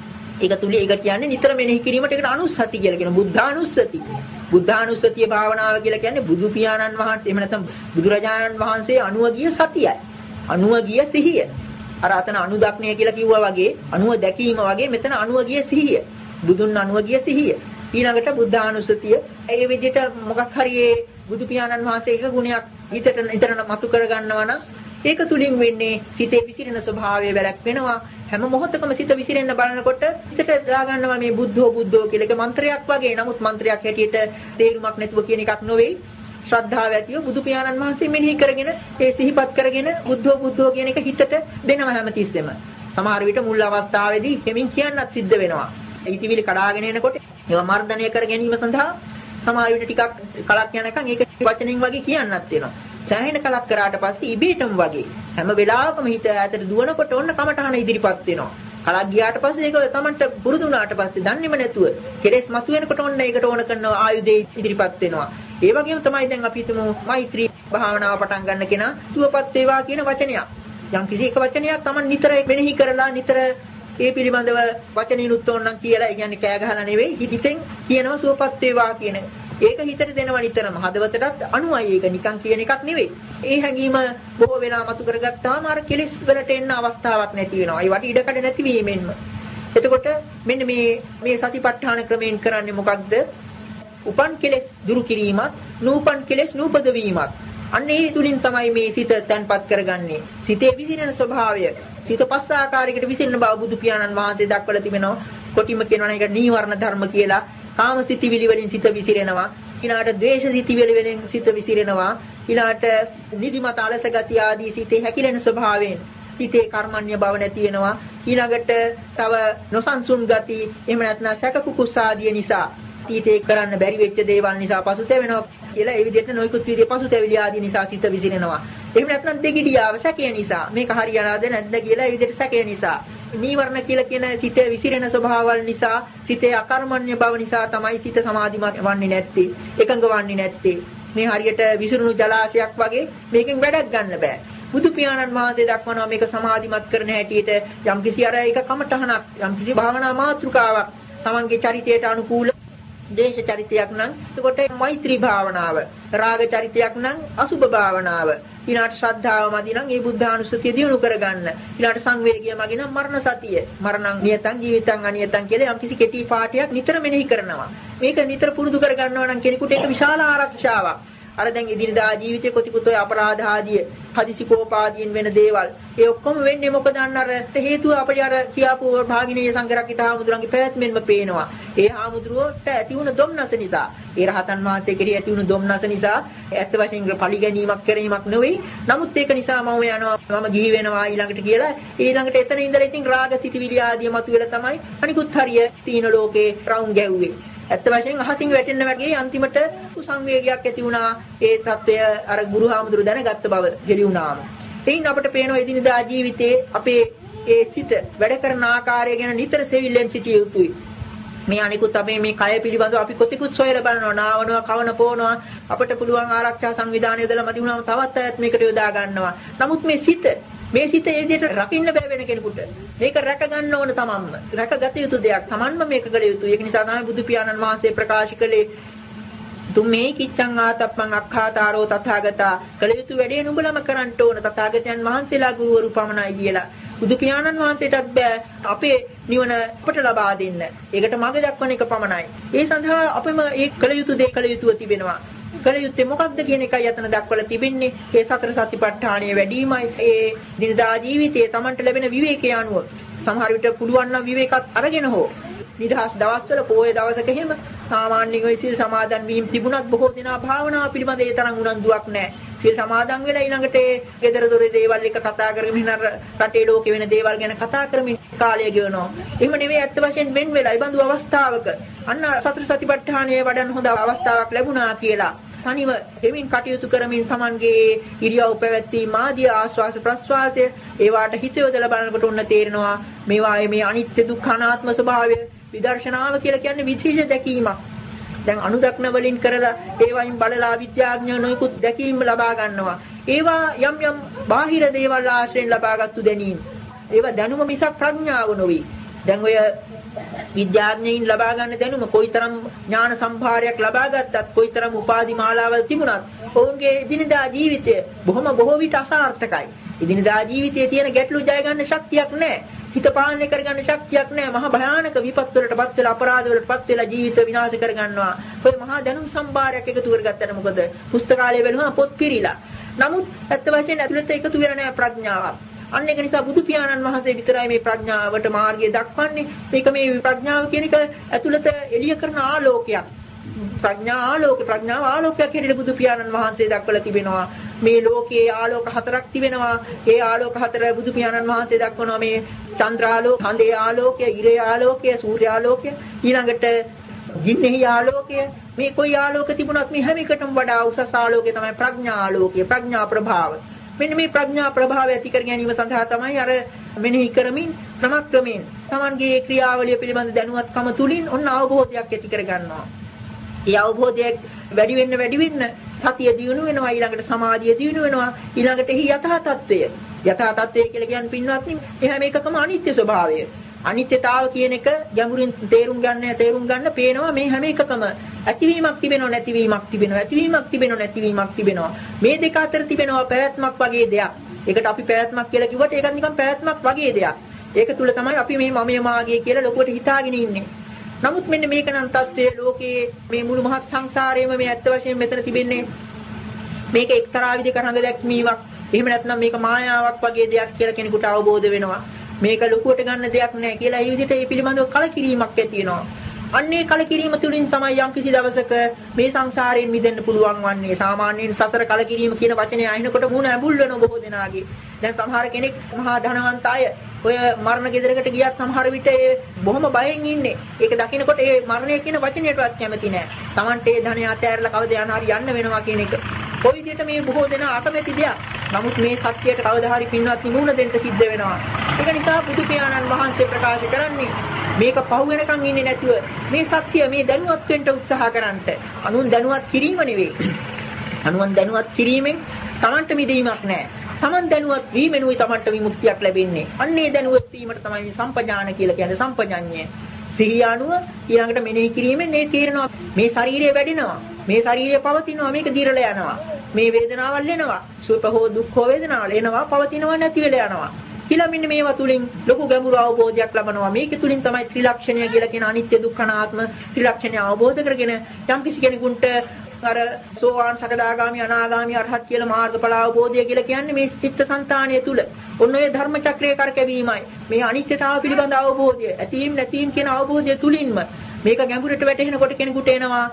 ඒක තුලින් ඒක කියන්නේ නිතර මෙනෙහි කිරීමට ඒකට අනුස්සති කියලා කියනවා. බුද්ධානුස්සති. බුද්ධානුස්සතිය භාවනාව කියලා කියන්නේ බුදු පියාණන් වහන්සේ එහෙම නැත්නම් බුදුරජාණන් වහන්සේ අනුව ගිය සතියයි. අනුව ගිය සිහිය. අර අතන අනුදක්ණය කියලා කිව්වා වගේ අනුව දැකීම වගේ මෙතන අනුව ගිය සිහිය. බුදුන් අනුව ගිය සිහිය. ඊළඟට බුද්ධානුස්සතිය ඒ විදිහට මොකක් හරි ඒ බුදු පියාණන් වහන්සේගේ ගුණයක් හිතට නිතරම මතු කරගන්නවා නම් ඒක තුලින් වෙන්නේ සිතේ විසිරෙන ස්වභාවය වැළැක් වෙනවා. හැම මොහොතකම සිත විසිරෙන්න බලනකොට හිතට දාගන්නවා මේ බුද්ධෝ බුද්ධෝ කියලා එක මන්ත්‍රයක් වගේ. නමුත් මන්ත්‍රයක් හැටියට තේරුමක් නැතුව කියන එකක් නෙවෙයි. ශ්‍රද්ධාව ඇතිව බුදු පියාණන් වහන්සේ මෙනෙහි කරගෙන ඒ සිහිපත් කරගෙන බුද්ධෝ බුද්ධෝ කියන එක හිතට දෙනවා හැමතිස්සෙම. සමහර විට මුල් අවස්ථාවේදී හිමින් කියන්නත් සිද්ධ වෙනවා. ඊටිවිලි කඩාගෙන එනකොට ඒවා මර්ධනය කර ගැනීම සඳහා සමහර විට ටිකක් කලක් යනකම් ඒක වචනෙන් වගේ කියන්නත් වෙනවා. සෑහෙන කලක් කරාට පස්සේ ඉබේටම වගේ හැම වෙලාවකම හිත ඈතට දුවනකොට ඔන්න කමටහන ඉදිරිපත් වෙනවා. කලක් ගියාට පස්සේ ඒක තමන්ට පුරුදු වුණාට පස්සේ දන්නේම නැතුව කෙලෙස් මතුවෙනකොට ඔන්න ඒකට ඕන කරන ආයුධේ ඉදිරිපත් වෙනවා. ඒ වගේම තමයි දැන් අපි හිතමු මෛත්‍රී භාවනාව පටන් ගන්න කෙනා සුවපත් වේවා කියන වචනයක්. යම් කිසි එක වචනයක් තමන් නිතර මෙනෙහි කරලා නිතර ඒ පිළිබඳව වචනිනුත් ඕනනම් කියලා ඒ කියන්නේ කෑ ගහලා නෙවෙයි හිතින් කියනවා සුවපත් වේවා කියන ඒක හිතට දෙනවා නිතරම හදවතටත් අනුවයි ඒක නිකන් කියන එකක් නෙවෙයි. ඒ හැඟීම බොහෝ වෙලා මතු කරගත්තාම අර කෙලෙස් වලට එන්න අවස්ථාවක් නැති වෙනවා. ඒ වට ඉඩකඩ නැති වීමෙන්ම. එතකොට මෙන්න මේ මේ සතිපට්ඨාන ක්‍රමයෙන් කරන්නේ මොකක්ද? උපන් කෙලෙස් දුරු කිරීමත්, නූපන් කෙලෙස් නූපද වීමත්. අන්න ඒ තුලින් තමයි මේ සිත තැන්පත් කරගන්නේ. සිතේ විසිරෙන ස්වභාවය. සිත පස් ආකාරයකට විසිරෙන බව බුදු පියාණන් වහන්සේ දක්වලා තිබෙනවා. කොටිම කියනවා නම් ඒක නීවරණ ධර්ම කියලා. කාම සිතිවිලි වලින් සිත විසිරෙනවා. ඊළාට ද්වේෂ සිතිවිලි වලින් සිත විසිරෙනවා. ඊළාට නිදිමත අලස ගතිය ආදී සිතේ හැකිලෙන ස්වභාවයෙන් සිතේ කර්මන්‍ය බව නැති වෙනවා. ඊළඟට තව නොසන්සුන් ගති එහෙම නැත්නම් සැක කුකුස් ආදී නිසා තීතේ කරන්න බැරි වෙච්ච දේවල් නිසා පසුතැවෙනවා කියලා ඒ විදිහට නොයිකුත් විදිහේ පසුතැවිලි ආදී නිසා සිත විසිරෙනවා. එහෙම නැත්නම් දෙගිඩියාව සැකය නිසා මේක හරියනවද නැද්ද කියලා ඒ විදිහට සැකය නිසා නීවරණ කියලා කියන සිතේ විසිරෙන ස්වභාවවල නිසා සිතේ අකර්මණ්‍ය බව නිසා තමයි සිත සමාධිමත් වන්නේ නැත්තේ එකඟ වන්නේ නැත්තේ මේ හරියට විසිරුණු ජලාශයක් වගේ මේකෙන් වැඩක් ගන්න බෑ. බුදු පියාණන් වහන්සේ දක්වනවා මේක සමාධිමත් කරන හැටියට යම්කිසි අර එක කමඨහනක් යම්කිසි භාවනා මාතෘකාවක් තමන්ගේ චරිතයට අනුකූල දේශ චරිතයක් නම් එතකොට මෛත්‍රී භාවනාව රාග චරිතයක් නම් අසුභ භාවනාව ඊළාට ශ්‍රද්ධාව මදි නම් ඒ බුද්ධානුස්සතිය දියුණු කරගන්න ඊළාට සංවේගය මගින් නම් මරණ සතිය මරණං නියතං ජීවිතං අනියතං කියලා යම්කිසි කෙටි පාඩයක් නිතර මෙනෙහි කරනවා මේක නිතර පුරුදු කරගන්නවා නම් කෙනෙකුට ඒක විශාල ආරක්ෂාවක් අර දැන් ඉදිරියදා ජීවිතේ කොතිකුත් ඔය අපරාධ ආදී හදිසි කෝපාදීන් වෙන දේවල් ඒ ඔක්කොම වෙන්නේ මොකද අන්න අර හේතුව අපිට අර කියාපු භාගිනීය සංඝරක්කිත හාමුදුරන්ගේ පැවැත්මෙන්ම පේනවා ඒ හාමුදුරුවෝට ඇති වුණ ධම්නස නිසා ඒ රහතන් වහන්සේ කෙරෙහි ඇති වුණ ධම්නස නිසා ඇත්ත වශයෙන්ම පරිගැනීමක් කිරීමක් නෙවෙයි නමුත් ඒක නිසා මම යනවා මම ගිහි වෙනවා ඊළඟට කියලා ඊළඟට එතන ඉඳලා ඉතින් රාග සිටිවිලි ආදී මතුවෙලා තමයි අනිකුත් හරිය තීන ලෝකේ රවුම් ගැව්වේ ඇත්ත වශයෙන් අහසින් වැටෙන්න වගේ අන්තිමට සංවේගයක් ඇති වුණා ඒ தত্ত্বය අර ගුරුහාමුදුරු දැනගත්ත බව හෙළි වුණාම එයින් අපිට පේනවා එදිනදා ජීවිතේ අපේ ඒ සිත වැඩ කරන ආකාරය ගැන නිතර සෙවිල්ලෙන් සිටිය යුතුයි මේ අනිකුත් අපේ මේ කය පිළිබඳව අපි කොතිකුත් සොයලා බලනවා නාවනවා කවන පොනවා අපිට පුළුවන් ආරක්ෂා සංවිධානය යොදලා මදි වුණාම තවත් අයත් මේකට යොදා ගන්නවා නමුත් මේ සිත මේ සිත ඒ විදිහට රකින්න බෑ වෙන කෙනෙකුට. මේක රැක ගන්න ඕන තමන්ම. රැකගත යුතු දෙයක්. තමන්ම මේක කළ යුතුයි. ඒක නිසා තමයි බුදු පියාණන් වහන්සේ ප්‍රකාශ කළේ තුමේ කිච්ඡං ආතප්පං අක්ඛාතාරෝ තථාගතා. කළ යුතු වැඩේ නුඹලම කරන්න ඕන. තථාගතයන් වහන්සේලා ගුරුවරු පමණයි කියලා. බුදු පියාණන් වහන්සේටත් බෑ අපේ නිවන අපට ලබා දෙන්න. ඒකට මඟ දක්වන එක පමණයි. ඒ සඳහා අපම ඒ කළ යුතු දේ කළ යුතුව තිබෙනවා. කළ යුත්තේ මොකක්ද කියන එකයි අතන දක්වලා තිබෙන්නේ. ඒ සතර සතිපට්ඨානය වැඩිමයි. ඒ දිනදා ජීවිතයේ Tamanට ලැබෙන විවේකයේ අනුව සමහර විට පුළුවන් නම් විවේකත් අරගෙන හෝ නිදහස් දවස්වල පොයේ දවසක එහෙම සාමාන්‍යයෙන් ඔය සීල් සමාදන් වීම තිබුණත් බොහෝ දෙනා භාවනාව පිළිබඳ ඒ තරම් උනන්දුවක් නැහැ. සීල් සමාදන් වෙලා ඊළඟට ඒ ගෙදර දොරේ දේවල් එක කතා කරගෙන ඉන්න රටේ ලෝකේ වෙන දේවල් ගැන කතා කරමින් කාලය ගෙවනවා. එහෙම නෙවෙයි ඇත්ත වශයෙන් වෙන් වෙලා ඊබඳු අවස්ථාවක අන්න සතර සතිපට්ඨානයේ වඩන්න හොඳ අවස්ථාවක් ලැබුණා කියලා තනිව දෙමින් කටයුතු කරමින් Tamanගේ ඉරියව් පැවැත්වීම ආදී ආස්වාස ප්‍රස්වාසය ඒවාට හිත යොදලා බලනකොට උන්න තේරෙනවා මේවායේ මේ අනිත්‍ය දුක්ඛ අනාත්ම ස්වභාවය විදර්ශනාව කියලා කියන්නේ විශේෂ දැකීමක්. දැන් අනුදක්න වලින් කරලා ඒවයින් බලලා විද්‍යාඥයෝ නොයෙකුත් දැකීම් ලබා ගන්නවා. ඒවා යම් යම් බාහිර දේවල් ආශ්‍රයෙන් ලබාගත්තු දැනීම්. ඒවා දැනුම මිසක් ප්‍රඥාව නොවේ. දැන් ඔය විද්‍යාඥයින් ලබා ගන්න දැනුම කොයිතරම් ඥාන සම්භාරයක් ලබා ගත්තත් කොයිතරම් උපාධි මාලාවල් තිබුණත් ඔවුන්ගේ දිනදා ජීවිතය බොහොම බොහෝ විට අසාර්ථකයි. ඉදිනදා ජීවිතයේ තියෙන ගැටලු ජය ගන්න ශක්තියක් නැහැ. හිත පාලනය කරගන්න ශක්තියක් නැහැ. මහා භයානක විපත් වලටපත් වෙලා අපරාධ වලටපත් වෙලා ජීවිත විනාශ කරගන්නවා. ඔය මහා දැනුම් සම්භාරයක් එකතු කරගත්තට මොකද? පුස්තකාලය වෙලම පොත් පිරීලා. නමුත් ඇත්ත වශයෙන් ඇතුළත එකතු වෙලා නැහැ ප්‍රඥාව. අන්න ඒක නිසා බුදු පියාණන් වහන්සේ විතරයි මේ ප්‍රඥාවට මාර්ගය දක්වන්නේ. මේක මේ ප්‍රඥාව කියන එක ඇතුළත එළිය කරන ආලෝකයක්. ප්‍රඥා ආලෝක ප්‍රඥාව ආලෝකයක් හැටියට බුදු පියාණන් වහන්සේ දක්වලා තිබෙනවා. මේ ලෝකයේ ආලෝක හතරක් තිබෙනවා. ඒ ආලෝක හතර බුදු පියාණන් වහන්සේ දක්වනවා. මේ චන්ද්‍රාලෝක, හඳේ ආලෝකය, ඉරේ ආලෝකය, සූර්යාලෝකය, ඊළඟට ජින්නෙහි ආලෝකය. මේ කොයි ආලෝක තිබුණත් මේ හැම එකටම වඩා උසස් ආලෝකය තමයි ප්‍රඥා ආලෝකය, ප්‍රඥා ප්‍රභාව. මෙන්න මේ ප්‍රඥා ප්‍රභාවය ඇති කර ගැනීම සඳහා තමයි අර මෙනෙහි කරමින් ක්‍රමක්‍රමයෙන් Tamanගේ ක්‍රියාවලිය පිළිබඳ දැනුවත්කම තුලින් ඔන්න අවබෝධයක් ඇති කර ගන්නවා. ඒ අවබෝධය වැඩි වෙන්න වැඩි වෙන්න සතිය දියුණු වෙනවා, ඊළඟට සමාධිය දියුණු වෙනවා, ඊළඟට එහි යථා තත්ත්වය. යථා තත්ත්වය කියලා කියන්නේ පින්වත්නි, එහා මේකකම අනිත්‍ය ස්වභාවය. අනිත්‍යතාව කියන එක ගැඹුරින් තේරුම් ගන්න තේරුම් ගන්න පේනවා මේ හැම එකකම ඇතිවීමක් තිබෙනව නැතිවීමක් තිබෙනව ඇතිවීමක් තිබෙනව නැතිවීමක් තිබෙනවා. මේ දෙක අතර තිබෙනවා පැවැත්මක් වගේ දෙයක්. ඒකට අපි පැවැත්මක් කියලා කිව්වට ඒකත් නිකන් පැවැත්මක් වගේ දෙයක්. ඒක තුල තමයි අපි මේ මමයේ මාගේ කියලා ලොකුවට හිතාගෙන ඉන්නේ. නමුත් මෙන්න මේක නම් தත්ත්වයේ ලෝකයේ මේ මුළු මහත් සංසාරයේම මේ ඇත්ත වශයෙන් මෙතන තිබෙන්නේ මේක එක්තරා විදිහක රඟ දැක්වීමක්. එහෙම නැත්නම් මේක මායාවක් වගේ දෙයක් කියලා කෙනෙකුට අවබෝධ වෙනවා. මේක ලොකුවට ගන්න දෙයක් නෑ කියලා ඒ විදිහට ඒ පිළිබඳව කලකිරීමක් ඇති වෙනවා. අන්නේ කලකිරීම තුලින් තමයි යම් කිසි දවසක මේ සංසාරයෙන් මිදෙන්න පුළුවන් වන්නේ. සාමාන්‍යයෙන් සසර කලකිරීම කියන වචනේ අහිනකොට මුණ ඇඹුල් වෙන බොහෝ දෙනාගේ. දැන් සමහර කෙනෙක් මහා ධනවන්ත අය ඔය මරණ ගෙදරකට ගියත් සමහර විට ඒ බොහොම බයෙන් ඉන්නේ. ඒක දකිනකොට ඒ මරණය කියන වචනයටවත් කැමති නෑ. Tamante ඒ ධනය අතෑරලා කවද යන හරි යන්න වෙනවා කියන එක. කොයි විදිහට මේ බොහෝ දෙනා අකමැති දෙයක්. නමුත් මේ සත්‍යයට කවදා හරි පින්වත් නිමුණ දෙන්න සිද්ධ වෙනවා. ඒක නිසා බුදු පියාණන් වහන්සේ ප්‍රකාශ කරන්නේ මේක පහු වෙනකන් ඉන්නේ නැතුව මේ සත්‍ය මේ දැනුවත් වෙන්න උත්සාහ කරන්නට. අනුන් දැනුවත් කිරීම නෙවෙයි. අනුන් දැනුවත් කිරීමෙන් Tamanට මිදීමක් නැහැ. Taman දැනුවත් වීමෙනුයි Tamanට විමුක්තියක් ලැබෙන්නේ. අන්නේ දැනුවත් වීමට තමයි මේ සම්පජාන කියලා කියන්නේ. සම්පජඤ්ඤය. සිහිය අනුව ඊළඟට මෙනෙහි කිරීමෙන් මේ තීරණය මේ ශරීරය වැඩිනවා. මේ ශරීරය පවතිනවා, මේක දිරලා යනවා. මේ වේදනාවල් එනවා. සුඛ හෝ දුක්ඛ වේදනාවල් එනවා, පවතිනවා, නැති වෙලා යනවා. කියලා මෙන්න මේවා තුලින් ලොකු ගැඹුරු අවබෝධයක් ලබනවා. මේක තුලින් තමයි ත්‍රිලක්ෂණය කියලා කියන අනිත්‍ය දුක්ඛ අනාත්ම ත්‍රිලක්ෂණය අවබෝධ කරගෙන යම් කිසි කෙනෙකුට අර සෝවාන් සකදාගාමි අනාගාමි අරහත් කියලා මාර්ගඵල අවබෝධය කියලා කියන්නේ මේ චිත්තසංතානය තුල. ඔන්න ඔය ධර්ම චක්‍රයේ කරකැවීමයි. මේ අනිත්‍යතාව පිළිබඳ අවබෝධය, ඇතීම් නැතීම් කියන අවබෝධය තුලින්ම මේක ගැඹුරට වැටෙනකොට කෙනෙකුට එනවා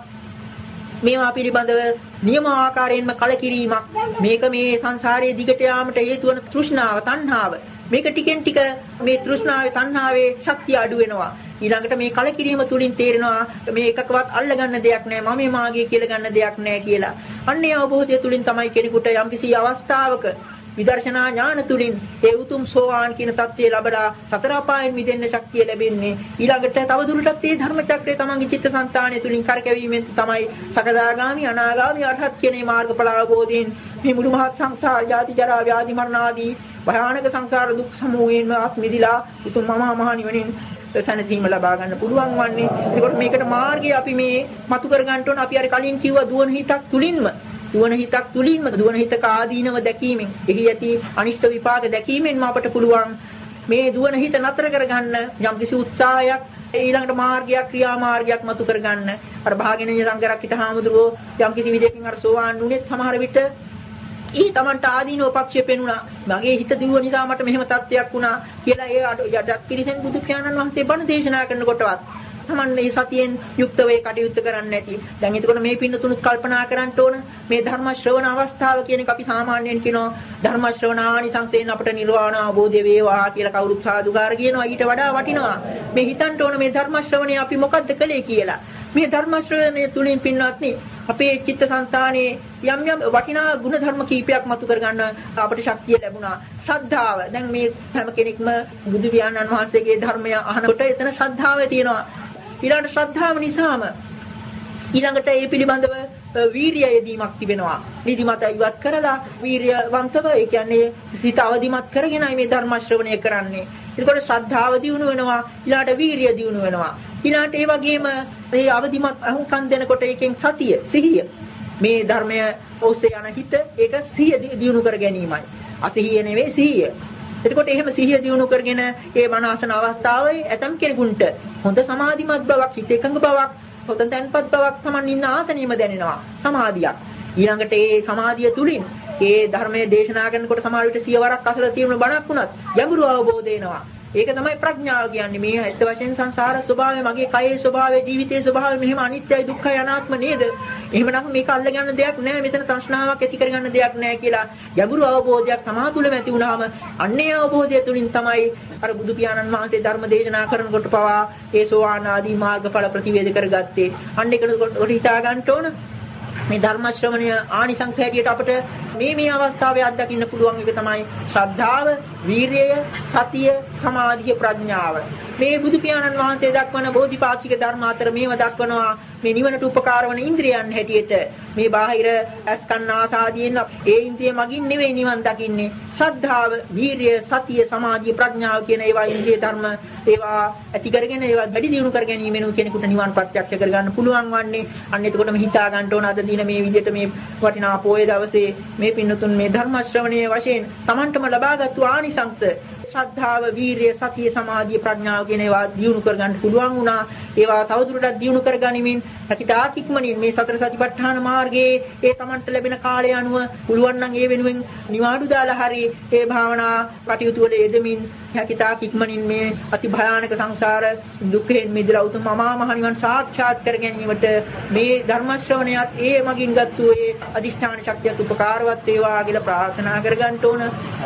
මේවා පිළිබඳව නියම ආකාරයෙන්ම කලකිරීමක්. මේක මේ සංසාරයේ දිගට යාමට හේතු වන තෘෂ්ණාව, තණ්හාව. මේක ටිකෙන් ටික මේ තෘෂ්ණාවේ, තණ්හාවේ ශක්තිය අඩු වෙනවා. ඊළඟට මේ කලකිරීම තුලින් තේරෙනවා මේ එකකවත් අල්ල ගන්න දෙයක් නැහැ, මම මේ මාගේ කියලා ගන්න දෙයක් නැහැ කියලා. අන්නේ අවබෝධය තුලින් තමයි කෙනෙකුට යම්කිසි අවස්ථාවක විදර්ශනා ඥාන තුලින් ඒ උතුම් සෝවාන් කියන தත්ත්වය ලැබලා සතර අපායන් මිදෙන්න ශක්තිය ලැබෙන්නේ. ඊළඟට තව දුරටත් මේ ධර්ම චක්‍රය තමන්ගේ චිත්තසංතානය තුලින් කරකැවීමෙන් තමයි සකදාගාමි අනාගාමි අරහත් කියන මේ මාර්ගඵල අවබෝධයෙන් මේ මුළු මහත් සංසාර ජාති ජරා ව්‍යාධි මරණ ආදී භයානක සංසාර දුක් සමූහයෙන්ම අත් මිදිලා උතුම් මහා මහා නිවනින් සැනසීම ලබා ගන්න පුළුවන් වන්නේ. ඒකට මේකට මාර්ගය අපි මේ මතු කර ගන්න ඕන. අපි අර කලින් කිව්වා දුවන හිතක් තුලින්ම දුවන හිතක් තුලින්ම දුවන හිතක ආදීනව දැකීමෙන් එහි ඇති අනිෂ්ට විපාක දැකීමෙන්ම අපට පුළුවන් මේ දුවන හිත නතර කරගන්න යම්කිසි උත්සාහයක් ඊළඟට මාර්ගයක් ක්‍රියා මාර්ගයක් මතු කරගන්න අර භාග්‍යනීය සංඝරක්කිත හාමුදුරුවෝ යම්කිසි විදියකින් අර සෝවාන් වුණෙත් සමහර විට ඊ තමන්ට ආදීනෝ පක්ෂය පෙනුණා මගේ හිත දියුව නිසා මට මෙහෙම තත්ත්වයක් වුණා කියලා ඒ යටත් පිරිසෙන් බුදු පියාණන් වහන්සේ බණ දේශනා කරනකොටවත් තමන් මේ සතියෙන් යුක්තව ඒ කටයුත්ත කරන්නේ නැති. දැන් එතකොට මේ පින්නතුණුත් කල්පනා කරන්න ඕන මේ ධර්ම ශ්‍රවණ අවස්ථාව කියන එක අපි සාමාන්‍යයෙන් කියනවා ධර්ම ශ්‍රවණ ආනිසංසයෙන් අපට නිර්වාණ අවබෝධය වේවා කියලා කවුරුත් සාදුකාර කියනවා. ඊට වඩා වටිනවා මේ හිතන්න ඕන මේ ධර්ම ශ්‍රවණය අපි මොකද්ද කළේ කියලා. මේ ධර්ම ශ්‍රවණය තුලින් පින්වත්නි අපේ චිත්තසංතානයේ යම් යම් වටිනා ගුණ ධර්ම කීපයක් මතු කරගන්න අපට ශක්තිය ලැබුණා. ශ්‍රද්ධාව. දැන් මේ හැම කෙනෙක්ම බුදු පියාණන් වහන්සේගේ ධර්මය අහනකොට එතන ශ්‍රද්ධාව තියෙනවා. ඊළඟට ශ්‍රද්ධාව නිසාම ඊළඟට ඒ පිළිබඳව වීරිය යෙදීමක් තිබෙනවා. නිදිමත ඉවත් කරලා වීරියවන්තව ඒ කියන්නේ සිත අවදිමත් කරගෙනයි මේ ධර්ම ශ්‍රවණය කරන්නේ. එතකොට ශ්‍රද්ධාව දියුණු වෙනවා. ඊළඟට වීරිය දියුණු වෙනවා. ඊළඟට ඒ වගේම මේ අවදිමත් අහුම්කම් දෙනකොට ඒකෙන් සතිය, සිහිය මේ ධර්මය ඔස්සේ යන හිත ඒක සිහිය දියුණු කර ගැනීමයි. අසිහිය නෙවෙයි සිහිය. එතකොට එහෙම සිහිය දියුණු කරගෙන ඒ මනසන අවස්ථාවේ ඇතම් කෙනෙකුට හොඳ සමාධිමත් බවක්, හිත එකඟ බවක්, හොඳ තැන්පත් බවක් Taman ඉන්න ආසනෙම දැනෙනවා. සමාධියක්. ඊළඟට ඒ සමාධිය තුලින් ඒ ධර්මයේ දේශනා කරනකොට සමහර විට සියවරක් අසල තියෙන බණක් වුණත් ගැඹුරු අවබෝධ එනවා. ඒක තමයි ප්‍රඥාව කියන්නේ. මේ ඇත්ත වශයෙන් සංසාර ස්වභාවය, මගේ කයේ ස්වභාවය, ජීවිතයේ ස්වභාවය මෙහෙම අනිත්‍යයි, දුක්ඛයි, අනාත්ම නේද? එහෙමනම් මේක අල්ල ගන්න දෙයක් නැහැ. මෙතන තෘෂ්ණාවක් ඇති කරගන්න දෙයක් නැහැ කියලා ගැඹුරු අවබෝධයක් තමා තුළම ඇති වුණාම අන්නේ අවබෝධය තුලින් තමයි අර බුදු පියාණන් වහන්සේ ධර්ම දේශනා කරනකොට පවා ඒ සෝවාන් ආදී මාර්ගඵල ප්‍රතිවේද කරගත්තේ. අන්න ඒකට හිතා ගන්න ඕන. මේ ධර්ම ශ්‍රවණය ආනිසංස හැටියට අපට මේ මේ අවස්ථාවේ අත්දකින්න පුළුවන් එක තමයි ශ්‍රද්ධාව, වීරිය, සතිය, සමාධිය, ප්‍රඥාව. මේ බුදු පියාණන් වහන්සේ දක්වන බෝධිපාක්ෂික ධර්ම අතර මේව දක්වනවා මේ නිවනට උපකාර වන ඉන්ද්‍රියන් හැටියට. මේ බාහිර අස්කන්න ආසාදීන් ඒ ඉන්ද්‍රිය මගින් නෙවෙයි නිවන් දකින්නේ. ශ්‍රද්ධාව, වීරිය, සතිය, සමාධිය, ප්‍රඥාව කියන ඒවා ඉන්ද්‍රිය ධර්ම ඒවා ඇති කරගෙන ඒවා වැඩි දියුණු කර ගැනීමෙන් කෙනෙකුට නිවන් ප්‍රත්‍යක්ෂ කරගන්න පුළුවන් වන්නේ. අන්න එතකොටම හිතා ගන්න ඕන අද දින මේ විදිහට මේ වටිනා පොයේ දවසේ මේ පින්නතුන් මේ ධර්ම ශ්‍රවණයේ වශයෙන් Tamanටම ලබාගත්තු ආනිසංස ශ්‍රද්ධාව, වීරිය, සතිය, සමාධිය, ප්‍රඥාව කියන ඒවා දියුණු කරගන්න පුළුවන් වුණා. ඒවා තවදුරටත් දියුණු කරගනිමින් හැකිතාක් ඉක්මනින් මේ සතර සතිපට්ඨාන මාර්ගයේ ඒ Tamanට ලැබෙන කාලය අනුව පුළුවන් නම් ඒ වෙනුවෙන් නිවාඩු දාලා හරි ඒ භාවනා කටයුතු වල යෙදමින් හැකිතාක් ඉක්මනින් මේ අති භයානක සංසාර දුකෙන් මිදලා උතුම් අමා මහ නිවන් සාක්ෂාත් කර ගැනීමට මේ ධර්ම ශ්‍රවණයත් ඒ මගින් ගත්තු ඒ අදිෂ්ඨාන ශක්තියත් උපකාරවත් වේවා කියලා ප්‍රාර්ථනා කරගන්න ඕන.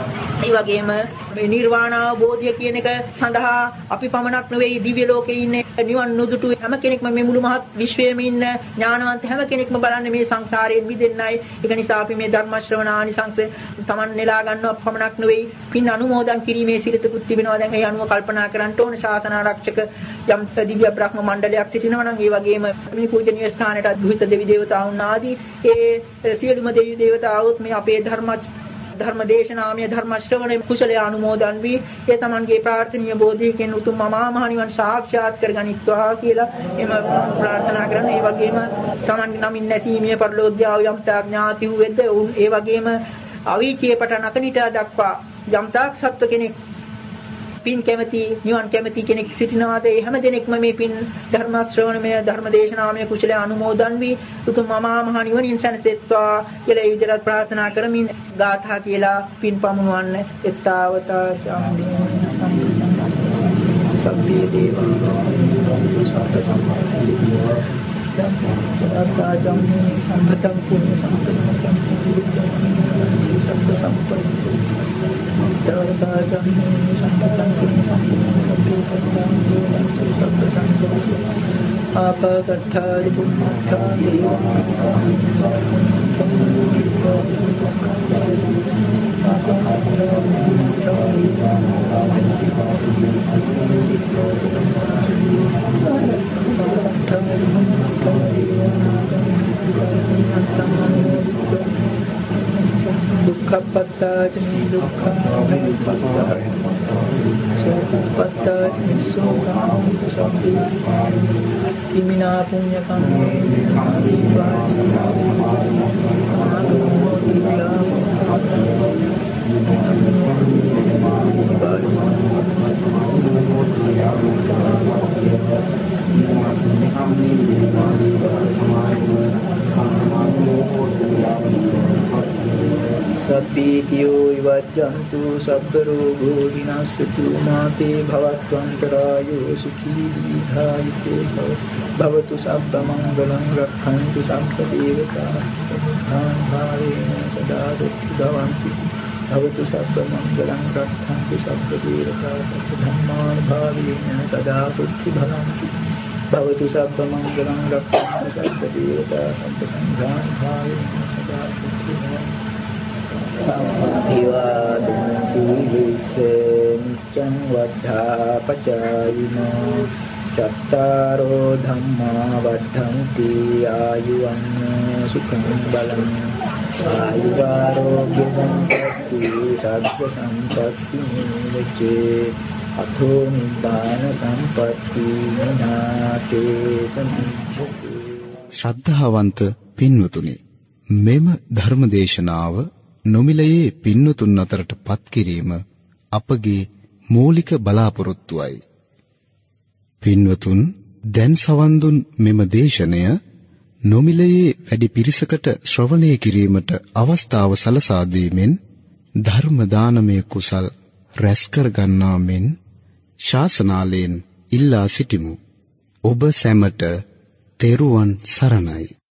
ඒ වගේම මේ නිර්වාණ අවබෝධය කියන එක සඳහා අපි පමණක් නෙවෙයි දිව්‍ය ලෝකේ ඉන්නේ නිවන් නුදුටු හැම කෙනෙක්ම මේ මුළු මහත් විශ්වයේම ඉන්න ඥානවන්ත හැම කෙනෙක්ම බලන්නේ මේ සංසාරයෙන් මිදෙන්නයි. ඒක නිසා අපි මේ ධර්ම ශ්‍රවණ ආනිසංස Taman නෙලා ගන්නව පමණක් නෙවෙයි පින් අනුමෝදන් කිරීමේ සිරිතකුත් තිබෙනවා. දැන් ඒ අනුව කල්පනා කරන්න ඕන ශාසන ආරක්ෂක යම් දිව්‍ය බ්‍රහ්ම මණ්ඩලයක් සිටිනවා නම් ඒ වගේම මේ පූජනීය ස්ථානයට අද්භූත දෙවි දේවතාවුන් ආදී ඒ සියලුම දෙවි දේවතාවුත් මේ අපේ ධර්ම ධර්ම දේශනාමය ධර්ම ශ්‍රවණය කුසලයේ අනුමෝදන් වී ඒ Tamanගේ ප්‍රාර්ථනීය බෝධියකින් උතුම් මහා මහ නිවන් සාක්ෂාත් කරගනිත්වා කියලා එම ප්‍රාර්ථනා කරන. ඒ වගේම Tamanගේ නමින් නැසීමේ පරිලෝක්‍යාව යම් තාක් ඥාති වූ වෙද්ද ඒ වගේම අවීචයේ පටන් අකනිටා දක්වා යම් තාක් සත්ව කෙනෙක් පින් කැමැති නිවන් කැමැති කෙනෙක් සිටිනවාද ඒ හැම දෙනෙක්ම මේ පින් ධර්ම ශ්‍රවණමය ධර්ම දේශනාමය කුසලයේ අනුමෝදන් වී උතුම් මහා මහ නිවනින් සැනසෙත්වා කියලා ඒ විදිහට ප්‍රාර්ථනා කරමින් ගාථා කියලා පින් පමුණවන්න. එත්තාවතා චම්මේ සම්පේ දේවා සත්‍ය සම්පatti එත්තාවතා චම්මේ සම්පතං පුඤ්ඤ සම්පතං සත්‍ය සම්පatti එත්තාවතා චම්මේ සම්පතං පුඤ්ඤ සම්පතං ආපසට්ඨාදි පුඤ්ඤා දුක්ඛපත්තාචනි දුක්ඛපත්තාචනි සෝපත්තාචනි සෝපත්තාචනි ඉමිනා පුඤ්ඤ කම්මේ සමාධි සබ්බීතියෝ විවජ්ජන්තු සබ්බ රෝගෝ විනාශතු මාතේ භවත්වන්තරායෝ සුඛී දීඝායුකෝ භවතු සබ්බ මංගලං රක්ඛන්තු සබ්බ දේවතා සත්තාං භාවේන සදා සුඛී භවන්තු භවතු සබ්බ මංගලං රක්ඛන්තු සබ්බ දේවතා සත්ත ධම්මාන භාවේන සදා සුඛී භවන්තු භවතු සබ්බ මංගලං රක්ඛන්තු සබ්බ දේවතා සත්ත සංඝාං භාවේන සදා සුඛී භවන්තු සම්පතිවාදං සීලිස්ස නිච්ඡං වද්ධා පචායිනෝ චත්තාරෝ ධම්මා වද්ධන්ති ආයුවන්නෝ සුඛං බලං ආයුරෝග්‍ය සම්පatti සග්ග සම්පatti නිච්චේ අතෝ නිබ්බාන සම්පatti නාතේ සම්පatti. ශ්‍රද්ධාවන්ත පින්වතුනි, මෙම ධර්මදේශනාව නොමිලයේ පින්වතුන් අතරට පත් කිරීම අපගේ මූලික බලාපොරොත්තුවයි. පින්වතුන් දැන් සවන් දුන් මෙම දේශනය නොමිලයේ වැඩි පිරිසකට ශ්‍රවණය කිරීමට අවස්ථාව සලසා දීමෙන් ධර්ම දානමය කුසල් රැස් කර ගන්නා මෙන් ශාසනාලයෙන් ඉල්ලා සිටිමු. ඔබ සැමට තෙරුවන් සරණයි.